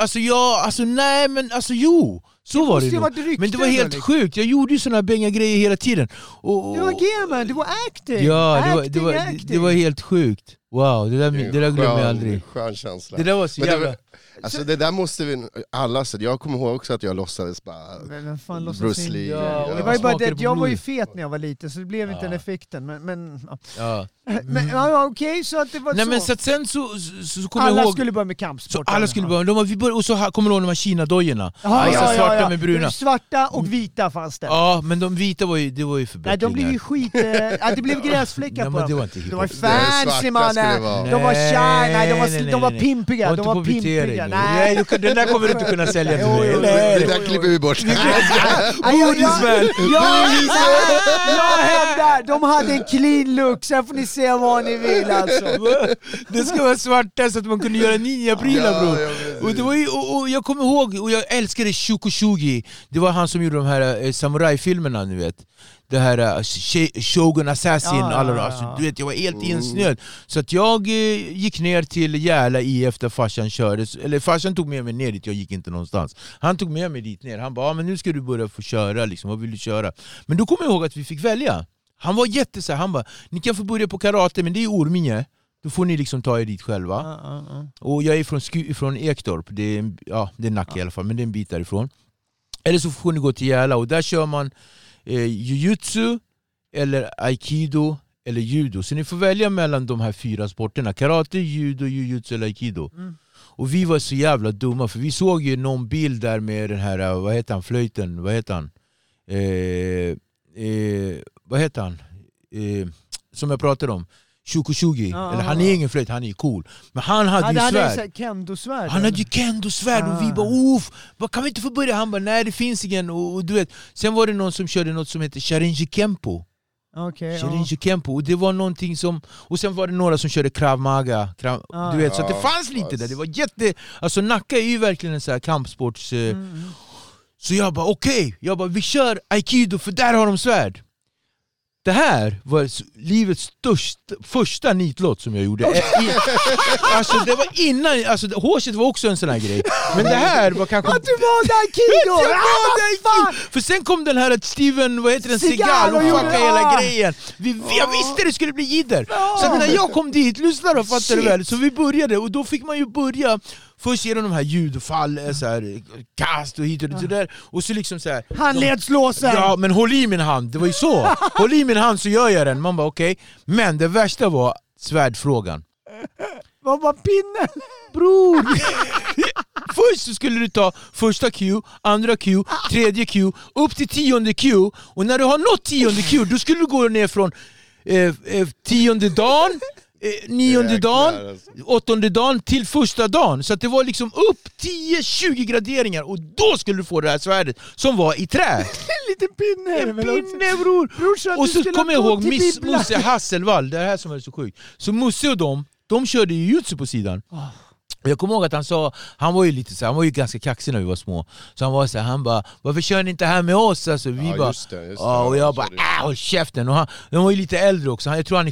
så var det nog. Men det var helt sjukt. Jag gjorde ju såna bänga grejer hela tiden. Du var gamer, du var acting. Ja, det var helt sjukt. Wow, det där glömmer jag aldrig. Skön känsla. Det där var så jävla... Alltså det där måste vi alla, så jag kommer ihåg också att jag låtsades bara Bruce Lee. Det var ju bara det, jag var ju fet när jag var liten, så det blev inte den effekten, men okej, så att det var. Nej, så. Men så att sen så kommer jag ihåg, alla skulle börja med kampsport. Alla skulle börja, och så kommer du ihåg de här Kina-dojorna. Svarta med bruna. Svarta och vita fanns det. Ja, men de vita var ju förbättringar. Nej, de blev ju skit, det blev gräsfläckar på dem. Det var inte de var fancy, mannen. De var shy, de var pimpiga, de var pimpiga. Nej, den där kommer du inte kunna sälja till mig. Det där klipper vi bort. Jag hävdar, de hade en clean look, sen får ni se vad ni vill alltså. Det ska vara svarta så att man kunde göra ninja-prylar, bror. Och det var ju, och jag kommer ihåg, och jag älskade Shukoshugi. Det var han som gjorde de här samurai-filmerna, ni vet. Det här Shogun Assassin, alltså, du vet, jag var helt insnöd. Så att jag gick ner till Järla efter farsan körde. Eller farsan tog med mig ner dit, jag gick inte någonstans. Han tog med mig dit ner. Han bara, men nu ska du börja få köra liksom. Vad vill du köra? Men då kom jag ihåg att vi fick välja. Han var jätteså, han bara, ni kan få börja på karate, men det är i Orminge. Då får ni liksom ta er dit själva. Och jag är från Ektorp. Det är Nacka i alla fall, men det är en bit därifrån. Eller så får ni gå till Järla, och där kör man jujutsu eller aikido eller judo. Så ni får välja mellan de här 4 sporterna: karate, judo, jujutsu eller aikido. Och vi var så jävla dumma, för vi såg ju någon bild där med den här, vad heter han, flöjten, vad heter han, som jag pratade om, Shukoshugi. Eller han är ingen flöjt, han är cool. Men han hade ju svärd. Kendo-svärd. Han hade ju kendo-svärd och vi bara, kan vi inte få börja? Han bara, nej det finns ingen. Och du vet, sen var det någon som körde något som heter Sharinji Kempo. Sharinji Kempo. Och det var någonting som... Och sen var det några som körde Krav Maga. Du vet, så att det fanns lite där. Det var alltså Nacka är ju verkligen en sån här kampsports... Så jag bara, okej. Jag bara, vi kör Aikido för där har de svärd. Det här var livets första nitlott som jag gjorde. Alltså det var innan, alltså hårset var också en sån här grej. Men det här var kanske... Att du valde Aikido! För sen kom den här att Steven, vad heter den, Seagal och fuckade hela grejen. Jag visste det skulle bli jidder. Så när jag kom dit, lyssnade och fattade väl. Så vi började, och då fick man ju börja först genom de här ljudfall, så här kast och hit och det där, och så liksom så här handledslåsen. Ja, men håll i min hand, det var ju så. Håll i min hand så gör jag den. Man bara okej. Men det värsta var svärdfrågan. Vad var pinnen? Bror. Först så skulle du ta första Q, andra Q, tredje Q, upp till 10:e Q, och när du har nått 10:e Q, då skulle du gå ner från 10:e dagen, 9:e dagen, 8:e dagen till första dagen. Så att det var liksom upp 10-20 graderingar, och då skulle du få det här svärdet som var i trä. En liten pinne. En pinne, bror. Och så kommer jag ihåg Musse Hasselvall, det här som är så sjukt. Så Musse och de körde ju jutsu på sidan. Jag kommer ihåg att han sa, han var ju lite så, han var ju ganska kaxig när vi var små. Så han var så här, han bara, varför kör ni inte här med oss? Alltså, vi bara, just det, och jag bara, håll käften. Och han var ju lite äldre också. Jag tror han är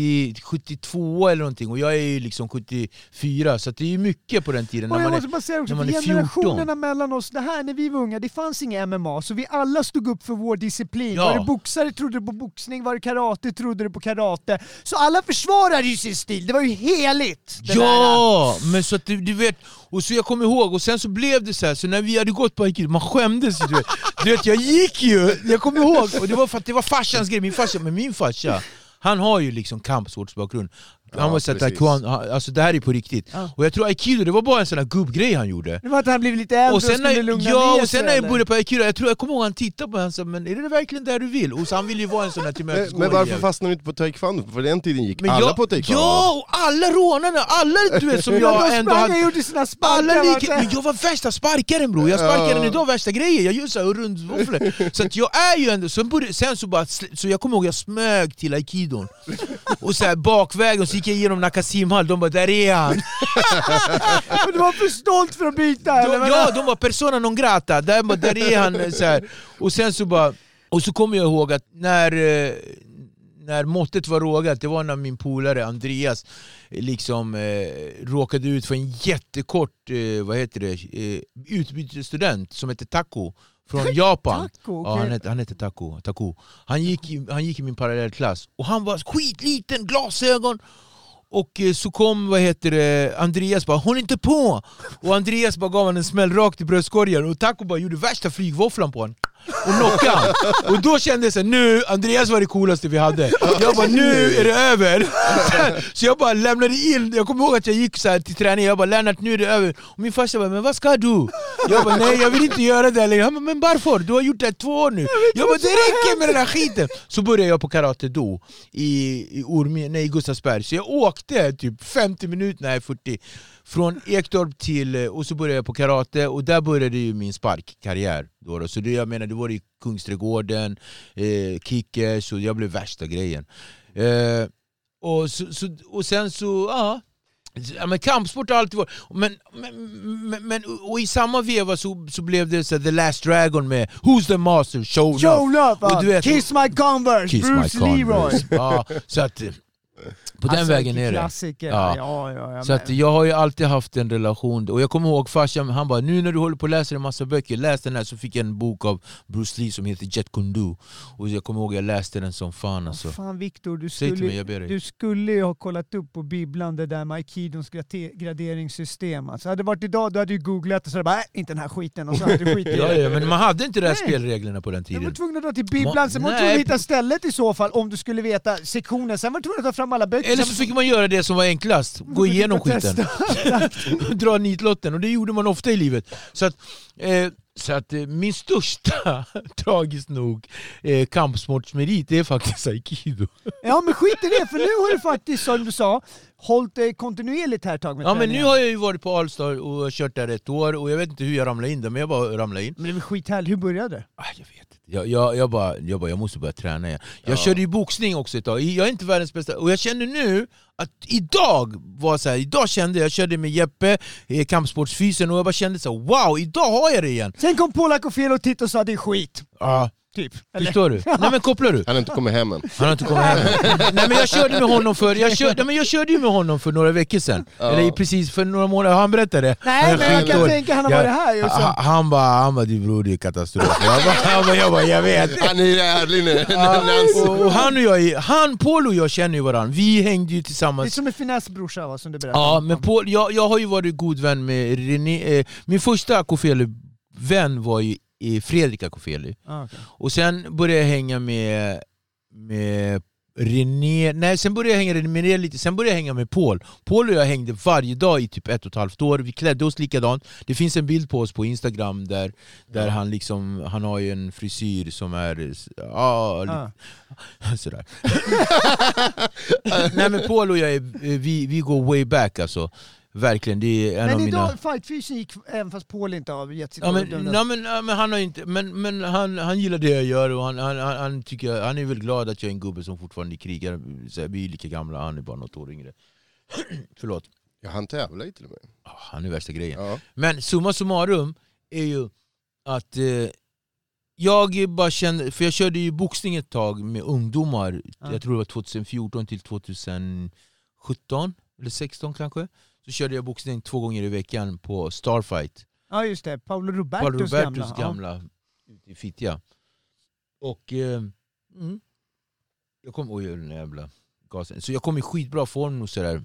72 eller någonting, och jag är ju liksom 74. Så det är ju mycket på den tiden när man är 14. Generationerna mellan oss, det här när vi var unga, det fanns inga MMA, så vi alla stod upp för vår disciplin. Var det boxare trodde du på boxning, var det karate trodde du på karate. Så alla försvarade ju sin stil, det var ju heligt. Men så att du vet, och så jag kommer ihåg, och sen så blev det så här, så när vi hade gått på Aikido, man skämdes ju, du vet, jag gick ju, jag kommer ihåg, och det var för att det var farsans grej, min farsa, han har ju liksom kampsportsbakgrund. Han var såhär taekwondo, alltså det här är på riktigt. Och jag tror Aikido, det var bara en sån här gubbgrej han gjorde. Det var att han blev lite äldre och skulle lugna ner och sen när jag började på Aikido, jag kommer ihåg han tittade på honom, men är det verkligen där du vill? Och så han ville ju vara en sån här tillmötesgående. Men varför fastnade du inte på taekwondo? För den tiden gick alla på taekwondo. Ja, och alla rånarna, alla du vet som jag ändå hade. Gjorde sina sparkar, men jag var värsta sparkaren, bror. Jag sparkade den idag, värsta grejer. Jag gör så här rundvåfflor. Så att jag är ju ändå, sen så bara, så jag kommer ihåg jag smög till Aikidon. Och så här bakvägen, så gick jag igenom Nakasim. De bara, där är han. Men du var för stolt för att byta, eller? De var persona non grata. Där är han så här. Och sen så bara, och så kommer jag ihåg att när måttet var rågat, det var när min polare Andreas liksom råkade ut för en jättekort utbytesstudent som heter Taco från Japan. Taco, okay. Ja, han hette Taco. Han gick i min parallellklass, och han var skitliten, glasögon. Och så kom, Andreas bara, hon inte på. Och Andreas bara gav han en smäll rakt i bröstkorgen, och Taco bara gjorde värsta flygvåfflan på honom och knockade. Och då kände jag så här, nu, Andreas var det coolaste vi hade. Jag bara, nu är det över. Så jag bara lämnade in. Jag kommer ihåg att jag gick så här till träning. Jag bara, Lennart, nu är det över. Och min farsa bara, men vad ska du? Jag bara, nej, jag vill inte göra det längre. Han bara, men varför? Du har gjort det 2 år nu. Jag bara, det räcker med den här skiten. Så började jag på karate då i Gustavsberg. Så jag åkte typ 50 minuter, nej 40, från Ektorp till, och så började jag på karate, och där började ju min sparkkarriär då. Så det, jag menar, det var i Kungsträdgården, Kickers, och jag blev värsta grejen. Och sen så, ja, men kampsport har alltid varit, men och i samma veva så blev det så The Last Dragon med Who's the Master, Show Enough. Och du vet, Kiss My Converse, Bruce Leroy. Ja, så att på den vägen är det. Klassiker. Ja. Så att jag har ju alltid haft en relation. Och jag kommer ihåg farsan, han bara, nu när du håller på att läsa en massa böcker, läs den här. Så fick jag en bok av Bruce Lee som heter Jet Kundu. Och jag kommer ihåg jag läste den som fan alltså. Fan Victor, du skulle ju ha kollat upp på bibblan det där med Aikidons graderingssystem. Alltså, hade det varit idag, då hade du googlat och så bara, inte den här skiten. Och så hade du skit. Ja, men man hade inte de här spelreglerna på den tiden. Jag var tvungen att dra till bibblan, sen var du tvungen att hitta stället i så fall, om du skulle veta sektionen. Sen var du tvungen att ta fram alla böcker. Eller så fick man göra det som var enklast. Gå igenom skiten. Dra nitlotten. Och det gjorde man ofta i livet. Så att, Så att min största, tragiskt nog, kampsportsmerit är faktiskt aikido. Ja, men skit i det, för nu har du faktiskt, som du sa, hållit dig kontinuerligt här ett tag med Ja, men träningen. nu har jag ju varit på Allstar och kört där ett år, och jag vet inte hur jag ramlade in där, men jag bara ramlade in. Men det är väl skithärligt, hur började det? Jag vet inte. Jag måste börja träna igen. Jag körde ju boxning också ett tag. Jag är inte världens bästa. Och jag känner nu att idag kände jag körde med Jeppe, kampsportsfysen, och jag bara kände så wow, idag har jag det igen. Sen kom Paul Akofelo och tittade och sa det är skit. Ja. Typ. Eller? Förstår du? Nej, men kopplar du? Han har inte kommit hem än. Han har inte kommit hem. Nej, men jag körde med honom jag körde ju med honom för några veckor sedan. Eller precis för några månader. Han berättade det. Nej, men jag kan tänka han har varit här just så. Han bara du bror, det är katastrof. Jag vet. Han är ärlig nu. Och Paul och jag känner ju varandra. Vi hängde ju Det är tillsammans. som en finessbrorsa, va, som du berättade. Ja, men Paul, jag har ju varit god vän med René. Min första Akofelo-vän var ju Fredrik Akofelo. Okay. Och sen började jag hänga med René. Nej, sen började jag hänga med René lite. Sen började jag hänga med Paul. Paul och jag hängde varje dag i typ 1,5 år. Vi klädde oss likadant. Det finns en bild på oss på Instagram där han liksom, han har ju en frisyr som är sådär. Nej, men Paul och jag vi går way back alltså. Verkligen, det är en men av idag, mina... fightfysen gick, även fast Paul inte har gett sitt men han har inte, men han gillar det jag gör, och han tycker, han är väl glad att jag är en gubbe som fortfarande krigar. Så vi är lika gamla, han är bara något år yngre. Förlåt. Ja, han tävlar ju till och med. Han är värsta grejen. Ja. Men summa summarum är ju att jag bara kände, för jag körde ju boxning ett tag med ungdomar. Jag tror det var 2014 till 2017 eller 16 kanske. Så körde jag boxning 2 gånger i veckan på Starfight. Ja, just det. Paolo Robertos gamla ute i Fittja. Och jag kom jävla gasen. Så jag kom i skitbra form och sådär.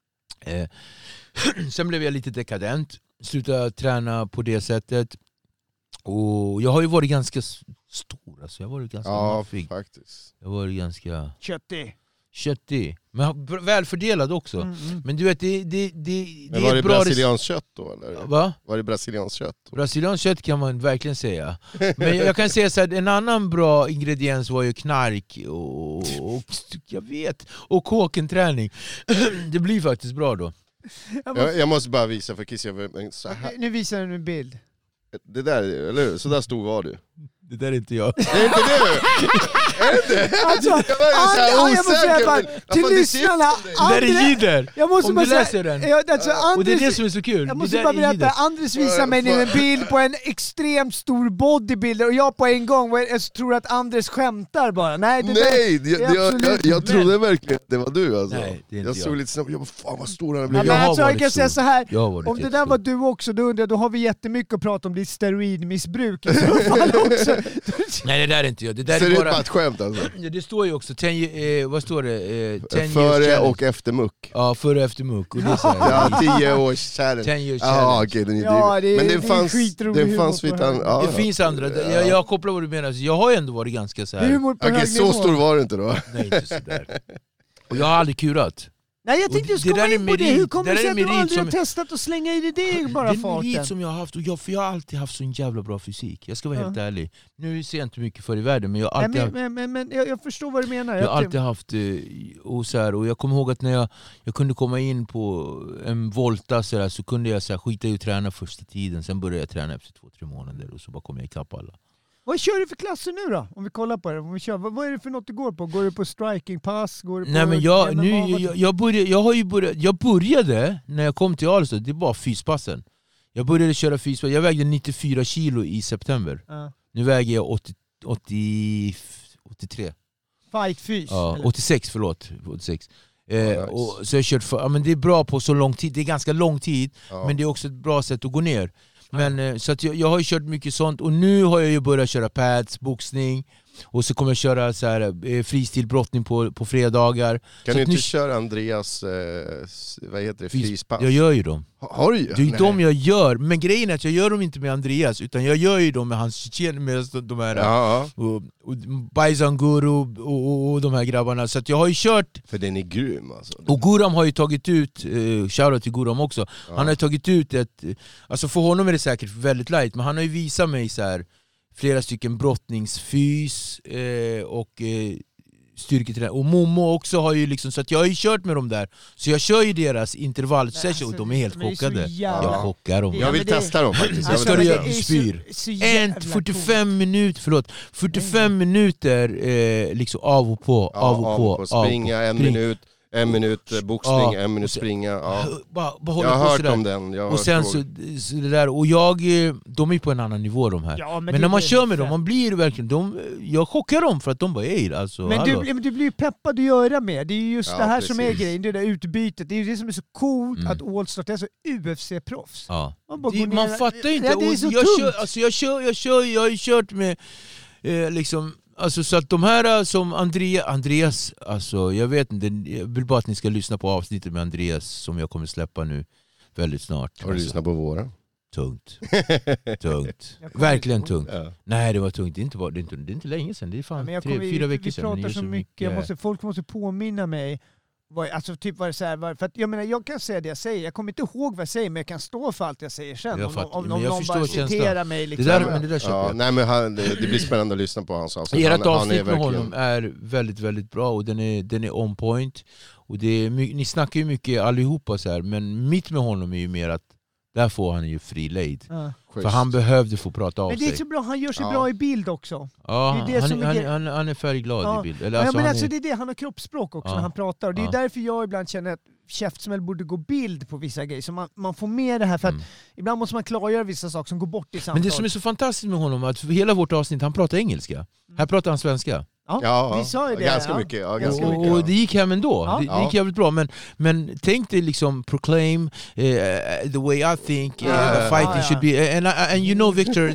Sen blev jag lite dekadent. Slutade träna på det sättet. Och jag har ju varit ganska stor. Alltså jag har varit ganska maffig. Faktiskt. Jag har varit ganska köttig. Men välfördelad också. Men du vet, det men var är det bra brasilianskt kött då? Eller? Va? Var det brasilianskt kött? Brasilianskt kött kan man verkligen säga. Men jag kan säga så här, en annan bra ingrediens var ju knark och jag vet, och kåkenträning. Det blir faktiskt bra då. Jag måste bara visa för Kiss, så här. Nu visar du en bild. Det där, eller hur? Så där stor var du. Det där är inte jag. Det är inte du! Alltså, jag måste säga till lyssnarna, det där är Jider. Jag måste om bara du läser säga, den. Och det är det som är så kul. Jag måste bara berätta, Andres visar mig nu en bild på en extremt stor bodybuilder, och jag på en gång tror att Andres skämtar bara. Nej, jag trodde verkligen att det var du alltså. Nej, det är inte jag såg lite snabbt, jag bara fan vad stor han blev. blev. Men alltså, jag kan säga så här, om det där var du du också, då har vi jättemycket att prata om ditt steroidmissbruk i så fall också. Nej, det där är inte jag. Det där ser är ut bara på ett skämt alltså. Det står ju också vad står det? Före och efter muck. Ja, före och efter muck. Och det är så här, ja, 10 års challenge. 10 years challenge. Okej, den är ja, men det fanns det finns andra. Jag kopplar vad du menar. Jag har ju ändå varit ganska så här. Okej, så stor var det inte då. Nej, inte så där. Och jag har aldrig kurat. Nej, jag tänkte just komma in på det. Hur kommer det sig att du aldrig har testat att slänga i det bara farten? Det är en merit som jag har haft, för jag har alltid haft så en jävla bra fysik. Jag ska vara helt ärlig. Nu ser jag inte mycket för i världen, men jag har alltid men jag förstår vad du menar. Jag har alltid haft och jag kommer ihåg att när jag kunde komma in på en volta så kunde jag skita i att träna första tiden. Sen började jag träna efter 2-3 månader och så bara kom jag ikapp alla. Vad kör du för klasser nu då? Om vi kollar på det. Vad är det för något du går på? Går du på strikingpass? Går du på Nej, men jag började när jag kom till Alstad, det var fyspassen. Jag började köra fyspass. Jag vägde 94 kilo i september. Nu väger jag 83. Fightfys? Ja, 86, förlåt. 86. Och så jag kört men det är bra på så lång tid. Det är ganska lång tid, men det är också ett bra sätt att gå ner. Men, så att jag har ju kört mycket sånt, och nu har jag ju börjat köra pads, boxning, Och så kommer jag köra så här, fristilbrottning på fredagar. Kan så du inte köra Andreas, vad heter det, frispass? Jag gör ju dem. Har du ju? Det är ju de jag gör. Men grejen är att jag gör dem inte med Andreas, utan jag gör ju dem med hans tjejen, med de här och Bajsan Guru och de här grabbarna. Så att jag har ju kört. För den är grym alltså. Och Guram har ju tagit ut, shoutout till Guram också. Han har ju tagit ut alltså för honom är det säkert väldigt light, men han har ju visat mig så här flera stycken brottningsfys och styrketräning. Och Momo också har ju liksom, så att jag har ju kört med dem där. Så jag kör ju deras intervallsession och de är helt chockade. Jag chockar dem. Jag vill testa dem faktiskt. Jag ska göra spyr. 45 minuter, 45 minuter liksom av och på, av och på. Springa en minut boxning, en minut springa. Bara jag har hört om den. Och sen så det där, och de är på en annan nivå de här. Ja, men när man kör med dem, man blir verkligen, jag chockar dem för att de bara är alltså. Men du blir ju peppad att göra med. Det är ju just det här precis. som är grejen, det där utbytet. Det är ju det som är så coolt att Allstars är så UFC-proffs. Ja. Man fattar inte. Ja, det är så jag har ju kört med liksom. Alltså, så att de här som Andreas, alltså jag vet inte, jag vill bara att ni ska lyssna på avsnittet med Andreas som jag kommer släppa nu väldigt snart. Har du lyssnat på våra? Tungt. Verkligen tungt. Ja. Nej, det var tungt. Det är inte länge sedan. Det är fan 3-4 veckor sedan. Vi pratar så mycket. Folk måste påminna mig. Alltså typ var det så här, för att jag menar, jag kan säga det jag säger. Jag kommer inte ihåg vad jag säger, men jag kan stå för allt jag säger sen. Om någon bara citerar mig liksom. Det där köper jag. Nej, men det blir spännande att lyssna på hans avsnitt. Ert avsnitt med honom är väldigt, väldigt bra och den är on point. Och ni snackar ju mycket allihopa så här, men mitt med honom är ju mer att där får han ju fri lejd. För han behövde få prata av sig. Men det är så bra, han gör sig bra i bild också. Ja, det är han är färgglad i bild. Eller alltså, men alltså, det är det, han har kroppsspråk också när han pratar. Och det är därför jag ibland känner att käftsmäll borde gå bild på vissa grejer. Så man får med det här, för att ibland måste man klargöra vissa saker som går bort i samtal. Men det som är så fantastiskt med honom är att för hela vårt avsnitt, han pratar engelska. Här pratar han svenska. Ja, vi sa ju det. Ganska mycket. Och det gick hem ändå. Det gick jävligt bra. Men tänk dig liksom proclaim the way I think fighting should be. And you know, Victor,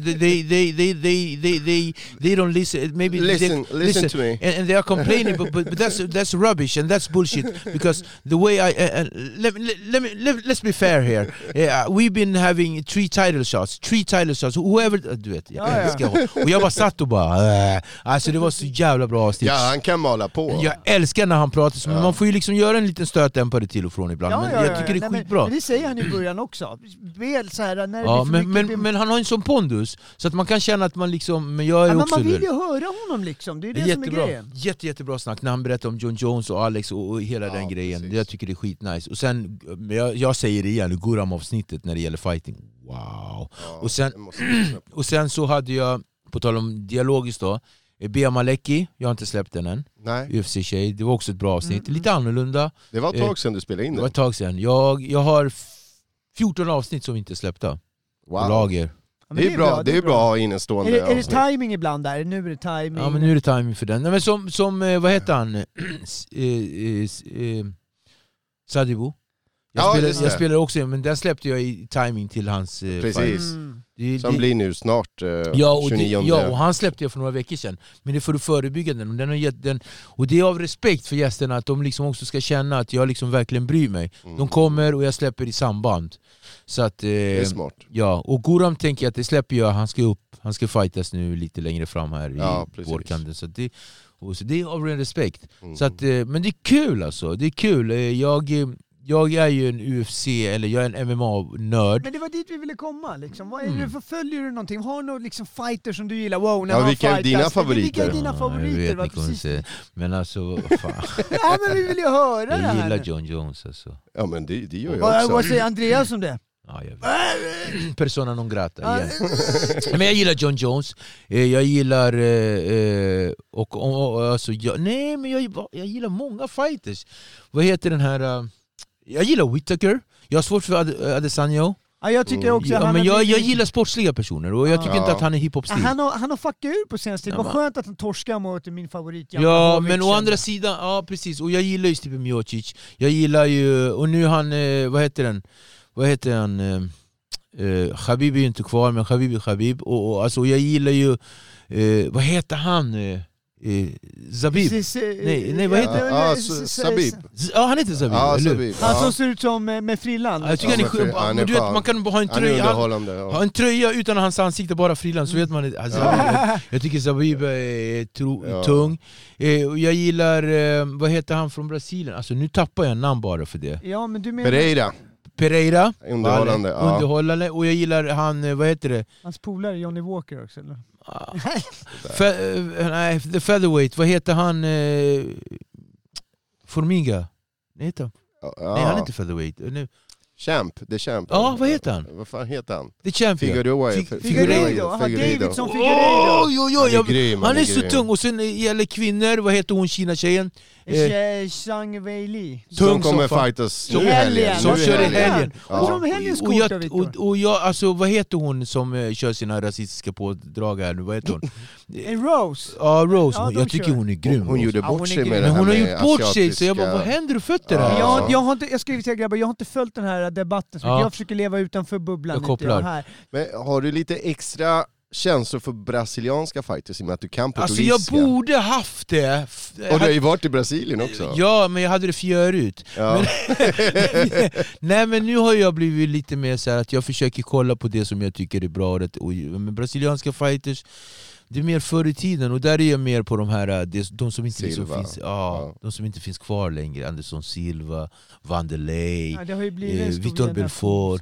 they don't listen. Maybe listen to me. And they are complaining, but that's rubbish and that's bullshit. Because the way let's be fair here. We've been having 3 title shots. Whoever, du vet. Och jag bara satt och bara alltså det var så jävla bra avsnitt. Ja, han kan mala på. Jag älskar när han pratar, men man får ju liksom göra en liten stötdämpare till och från ibland. Men jag tycker det är skitbra. Men det säger han i början också. Väl så här, när men han har en sån pondus så att man kan känna att man liksom, men jag är också man vill ju höra honom liksom. Det är det som är grejen. Jättebra snack när han berättar om John Jones och Alex och hela den grejen. Precis. Jag tycker det är skitnice. Och sen jag säger det igen, Guram-avsnittet när det gäller fighting. Wow. Och sen så hade jag, på tal om dialogiskt då, Bea Malecki, jag har inte släppt den än. Nej. UFC-tjej, det var också ett bra avsnitt. Lite annorlunda. Det var ett tag sedan du spelade in det. Det var ett tag sedan. Jag har 14 avsnitt som inte är släppta. Wow. På lager. Ja, det är bra, det är bra att ha innestående. Är det timing ibland där? Nu är det timing. Ja, men nu är det timing för den. Nej, men som vad heter han? Sadibu. Jag spelar också, men den släppte jag i timing till hans precis. Som blir nu snart 29. Ja, och han släppte jag för några veckor sedan. Men det är för att förebygga den. Och, och det är av respekt för gästerna att de liksom också ska känna att jag liksom verkligen bryr mig. De kommer och jag släpper i samband. Så att, det är smart. Ja, och Guram tänker jag att det släpper jag. Han ska fightas nu lite längre fram här i vårkanten. Så det är av respekt. Så att, men det är kul alltså. Det är kul. Jag är ju en UFC, eller jag är en MMA-nörd. Men det var dit vi ville komma liksom. Vad är det, förföljer du någonting? Har du några liksom fighter som du gillar? Wow, när vilka är dina favoriter? Vilka är dina favoriter? Jag vet inte. Men alltså, fan. Ja, men vi vill ju höra det här. Jag gillar John Jones alltså. Ja, men det gör jag också. Vad säger Andreas om det? Ja, jag vet. Persona non grata igen. Men jag gillar John Jones. Jag gillar alltså, jag gillar många fighters. Vad heter den här? Jag gillar Whittaker. Jag har svårt för Adesanya. Ja, jag tycker också men jag gillar sportsliga personer och jag tycker inte att han är hiphop-stil. Han har fuckat ur på senaste tid. Det var skönt att han torskade mot min favorit. Ja, men å andra sidan, ja precis. Och jag gillar ju Stipe Miocic. Jag gillar ju, och nu han, vad heter han? Khabib är ju inte kvar, men Khabib. Och alltså jag gillar ju, vad heter han? Zabib. Nej, vad heter Sabib. Ja, han heter Zabib. Ja, eller hur? Sabib. Han som ser ut som med frillan. Jag tycker han är du vet, man kan ha en tröja, ha en tröja utan hans ansikte, bara frillan, så vet man alltså, jag tycker Zabib är tung. Jag gillar, vad heter han från Brasilien? Alltså nu tappar jag en namn bara för det. Ja, men du menar Pereira. Underhållande. Och jag gillar han, vad heter det? hans polare Johnny Walker också, eller? Nej, The Featherweight, vad heter han? Formiga? Nej, heter han? Nej, han är inte Featherweight. The Champ. Ja, vad heter han? Vad fan heter han? The Champion. Figueiredo. Davidson Figueiredo. Han är så tung. Och sen gäller kvinnor, vad heter hon, Kina-tjejen? Zhang Weili. Som kommer fightas i helgen. Som kör i helgen. Och jag, alltså, vad heter hon som kör sina rasistiska pådrag här nu? Vad heter hon? Rose. Ja, Rose. Jag tycker hon är grym. Hon gjorde bort sig med det men här. hon har med gjort bort sig, så jag bara, vad händer i fötter här? Jag ska säga grabbar, jag har inte följt den här debatten, så jag försöker leva utanför bubblan. Jag kopplar. Här. Men har du lite extra känslor för brasilianska fighters i och med att du kan portugisiska? Alltså jag borde haft det. Och du har ju varit i Brasilien också. Ja, men jag hade det förut. Ja. Nej, men nu har jag blivit lite mer så här att jag försöker kolla på det som jag tycker är bra. Men brasilianska fighters, det är mer förr i tiden, och där är jag mer på de här, de som inte liksom finns, de som inte finns kvar längre. Anderson Silva, Vanderlei, Vitor Belfort.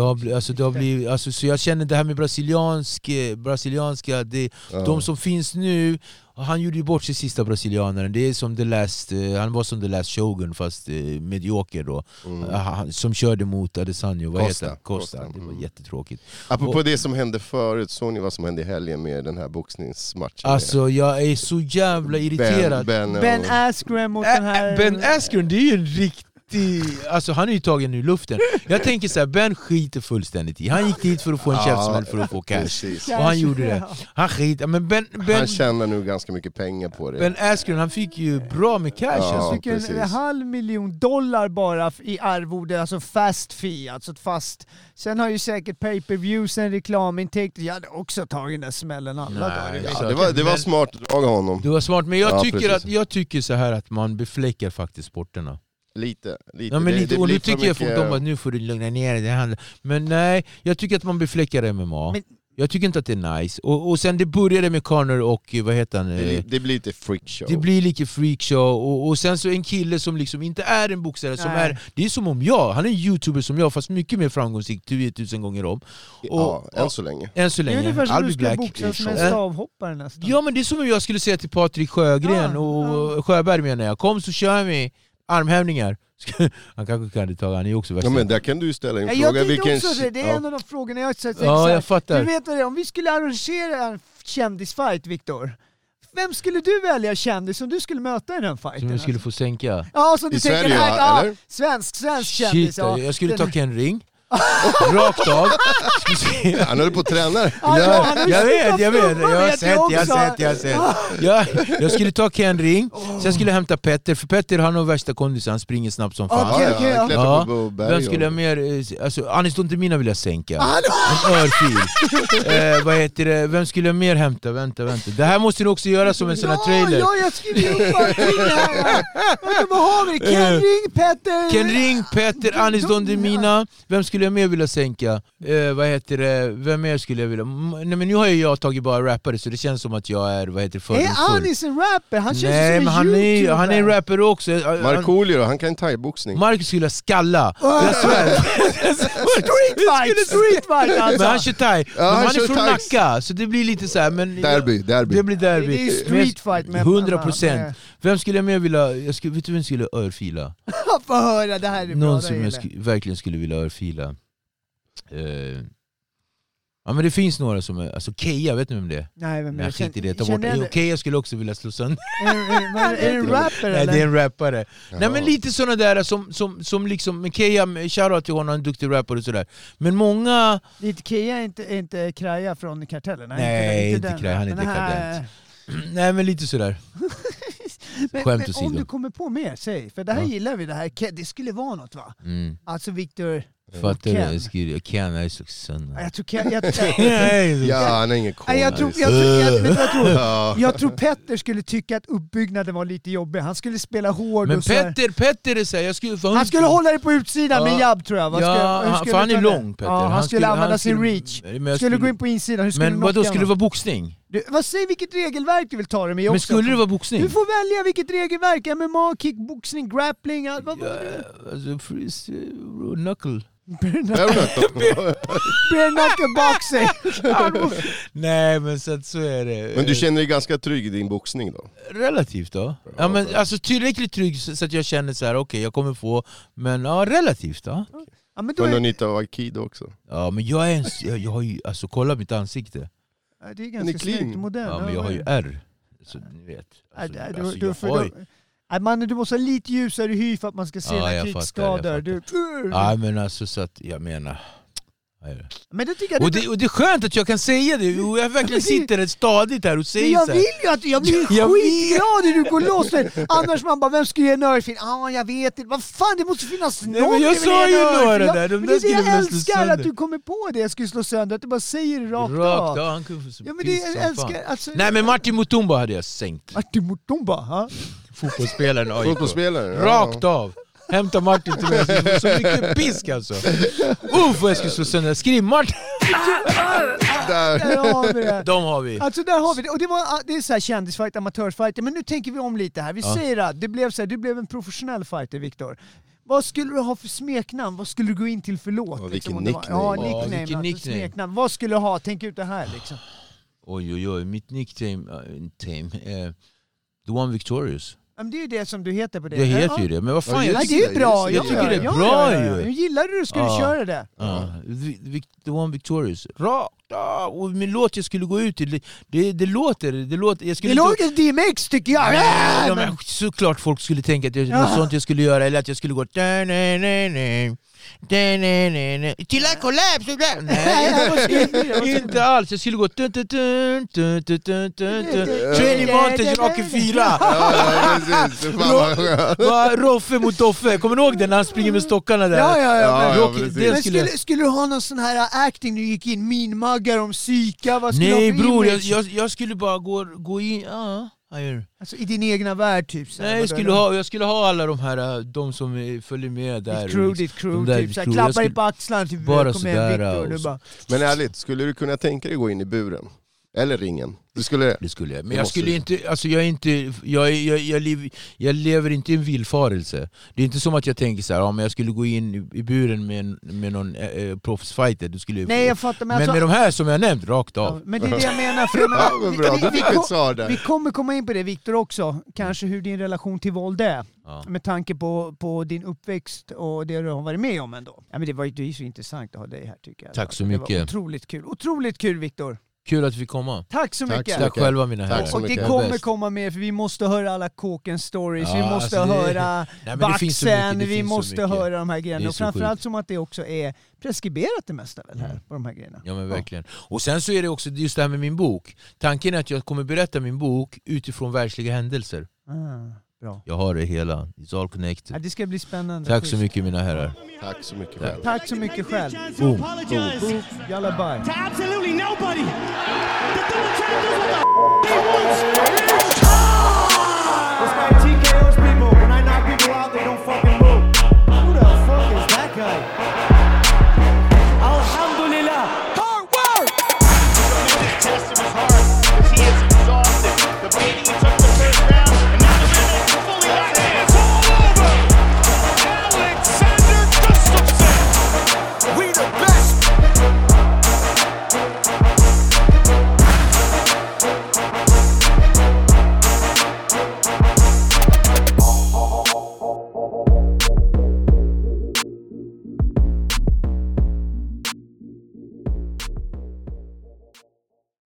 Så jag känner det här med brasilianska de som finns nu. Han gjorde ju bort sig sista brasilianaren. Det är som han var som The Last Shogun, fast medioker då. Som körde mot Adesanya. Vad heter han? Costa. Det var jättetråkigt. Apropå det som hände förut, såg ni vad som hände i helgen med den här boxningsmatchen? Alltså jag är så jävla irriterad. Ben Askren mot den här... Ben Askren, det är ju en riktig... Alltså han är ju tagen ur luften. Jag tänker så här, Ben skiter fullständigt i. Han gick dit för att få en käftsmäll för att få cash. Precis. Och han gjorde det. Han skiter. Men han tjänar nu ganska mycket pengar på det. Ben Askren, han fick ju bra med cash. Han fick $500,000 bara i arvode, alltså fast fee, alltså fast. Sen har ju säkert pay-per-views, en reklamintäkt. Jag hade också tagit den där smällen alla dagar. Det var smart drag av honom. Det var smart, men jag tycker så här att man befläckar faktiskt sporterna. Lite. Ja, men lite. Och nu tycker jag folk att nu får du lugna ner det. Men nej, jag tycker att man befläckar MMA. Jag tycker inte att det är nice. Och sen det började med Conor och vad heter han? Det blir lite freakshow. Det blir lite freakshow. Och sen så en kille som liksom inte är en boxare, som är, det är som om han är en YouTuber som jag, fast mycket mer framgångsrik 10 000 gånger om. Än så länge. Det är ungefär som du skulle boxa som en stavhoppare nästan. Ja, men det är som om jag skulle säga till Patrik Sjögren och Sjöberg, menar jag, kom så kör vi armhävningar. Han kanske kan det ta, han är också värsta. Ja, men där kan du ställa en fråga. Jag också det är en av de frågorna jag har sagt. Jag fattar. Du vet vad, om vi skulle arrangera en kändisfight, Viktor, vem skulle du välja kändis som du skulle möta i den fighten? Som jag skulle få sänka? Ja, som du i tänker Sverige, här, eller? Svensk kändis. Ja. Jag skulle ta Ken Ring. Rakt av. Han håller på att träna. Jag vet. Jag har sett. Jag skulle ta Ken Ring. Sen skulle jag hämta Petter. För Petter har nog värsta kondis. Han springer snabbt som fan. Vem skulle jag mer... Alltså, Anis Dontemina vill jag sänka. En örfil. Vad heter det? Vem skulle jag mer hämta? Vänta. Det här måste du också göra som en sån här trailer. Ja, jag skriver upp allting här. Vad har vi? Ken Ring, Petter, Anis Dontemina. Vem skulle jag mer vilja sänka? Vad heter det? Vem mer skulle jag vilja? Nej, men nu har jag tagit bara rappare, så det känns som att jag är, fördomsfull. Är Anis en rapper? Han känns som en YouTuber. Han är en rapper också. Markoolio då, han kan thai-boxning. Marcus skulle skalla. Jag svär. Streetfight alltså. Men han kör thai. Men han är från Nacka, så det blir lite så här, men derby. Det blir derby. Det är streetfight med 100%. Vem skulle jag mer vilja? Vet du vem skulle örfila? Få höra, det här är bra. Någon som jag verkligen skulle vilja örfila. Ja, men det finns några som är, alltså Keia, vet ni vem det är? Nej, vem är det? Keia skulle också vilja slå sönder. Är det en rapper eller? Nej, det är en rappare. Jaha. Nej, men lite såna där som liksom, men Keia, shoutout till honom, en duktig rappare och sådär. Men många... Keia är inte Kraja från Kartellen? Nej, inte Kraja, han är dekadent. Nej, men lite sådär. Men om du kommer på mer, säg. För det här gillar vi, det här. Det skulle vara något, va? Alltså Viktor... Fattar du? Ken. Ken är så sönder. Jag tror Ken... Ja, han är ingen cool. Nej, jag tror, nice. vet du vad jag tror? Ja. Jag tror Petter skulle tycka att uppbyggnaden var lite jobbig. Han skulle spela hård Men och så här. Petter är såhär, Han skulle hålla det på utsidan med jabb tror jag. Vad för han är lång, Petter. Ja, han skulle använda sin reach. Men Skulle gå in på insidan. Hur skulle men du vadå, knocka skulle det honom? vara boxning? Säg vilket regelverk du vill ta det med Men också. skulle det vara boxning? Du får välja vilket regelverk. MMA, kickboxning, grappling. Vad var det? Alltså, knuckle. Bare knuckle boxing. Nej, men så är det. Men du känner dig ganska trygg i din boxning då? Relativt då? Ja, men alltså tillräckligt trygg så att jag känner så här: okej, jag kommer få, men ja, relativt då. Ja, men då Får är... du nytta av aikido också? Ja, men jag har ju, alltså kolla mitt ansikte. Det är Ni är ganska clean. snyggt och modern. Ja, men jag har ju ärr. Så ni vet. Du måste ha lite ljusare hy för att man ska se Ja, dina jag krigsskador. Ja, men alltså så att jag menar. Men det tycker jag Och det är skönt att jag kan säga det. Jag verkligen sitter rätt stadigt här och säger jag så här. vill ju att jag blir skitglad när du går loss där. Annars man bara, vem ska ge en örfil? Jag vet inte. Vad fan, det måste finnas någon. Nej, men jag sa ju några där. Men det är det jag älskar, att du kommer på det. Jag skulle slå sönder, att du bara säger det rakt av. Ja, han kunde få Ja, men det jag älskar. Alltså, nej, men Martin Mutumba hade jag sänkt. Martin Mutumba, ha? Fotbollsspelaren AIK. Fotbollsspelare? Rakt av. Hämta Martin till mig, så mycket pisk alltså. Vad jag skulle slå sönder. Skriv Martin. Där. har vi det. De har vi. Alltså där har vi det. Och det är så här kändisfight, amatörsfighter. Men nu tänker vi om lite här. Vi säger att det blev så här, du blev en professionell fighter, Viktor. Vad skulle du ha för smeknamn? Vad skulle du gå in till för låt? Ja, liksom, vilken nickname. nickname. vilken Alltså, nickname. smeknamn. Vad skulle du ha? Tänk ut det här liksom. Oj, mitt nickname The One Victorious. Men det är ju det som du heter på det. Jag heter ju det, men vad fan, Ja, jag Nej, det är ju bra. Jag tycker det är bra ju. Hur gillar du skulle köra det? The One Victorious. Rakt av. Och min låt jag skulle gå ut till, det låter. Jag skulle Det låter DMX tycker jag. Nej, men såklart folk skulle tänka att något sånt jag skulle göra, eller att jag skulle gå till I collapse. Nej, inte alls. Jag skulle gå Training Montage Rocky 4. Ja, precis. Fan vad skönt. Roffe mot Doffe. Kommer du ihåg den när han springer med stockarna där? Ja, Rocky, precis. det Men skulle du ha någon sån här acting när du gick in, minmaggar om psyka? Vad skulle Nej du ha för bror, image? jag skulle bara gå in. Alltså i din egna värld typ. Så här, Nej, jag skulle ha alla de här, de som följer med där. Ditt crew där typ. Så här, crew. klappar Jag i på axlarna typ. bara Kom igen sådär, Viktor. Du och bara... Men ärligt, skulle du kunna tänka dig gå in i buren? Eller ringen? Du skulle det? Det skulle jag. Men Det jag måste skulle du. inte, alltså jag lever inte i en villfarelse. Det är inte som att jag tänker så här, om jag skulle gå in i buren med någon proffsfighter, då skulle jag Nej, jag fattar. men alltså... med de här som jag nämnt, rakt av. Ja, men det är det jag menar. För jag menar Ja, men bra, du fick ett svar vi där. kommer komma in på det Viktor också. Kanske hur din relation till våld är. Ja. Med tanke på din uppväxt och det du har varit med om ändå. Ja, men det är så intressant att ha dig här tycker jag. Tack så Det mycket. var otroligt kul. Otroligt kul Viktor. Kul att vi fick komma. Tack så mycket. Tack själva mina herrar. Tack så Och det mycket. kommer Bäst. komma mer för vi måste höra alla kåkens stories, Ja, vi måste alltså det- höra Nej, men det finns så Baxen, mycket, det vi finns så måste mycket. höra de här Det grejerna. är Och så framförallt sjukt. som att det också är preskriberat det mesta väl här på de här grejerna. Ja men verkligen. Och sen så är det också just det här med min bok. Tanken är att jag kommer berätta min bok utifrån världsliga händelser. Bra. Jag har det hela. It's all connected. Ja, det ska bli spännande. Tack så mycket mina herrar. Tack så mycket själv. Tack så mycket själv. Chance to apologize Jalla bye. to absolutely nobody. The double champ does what the he wants. This guy TKOs people. When I knock people out, they don't fucking move. Who the fuck is that guy?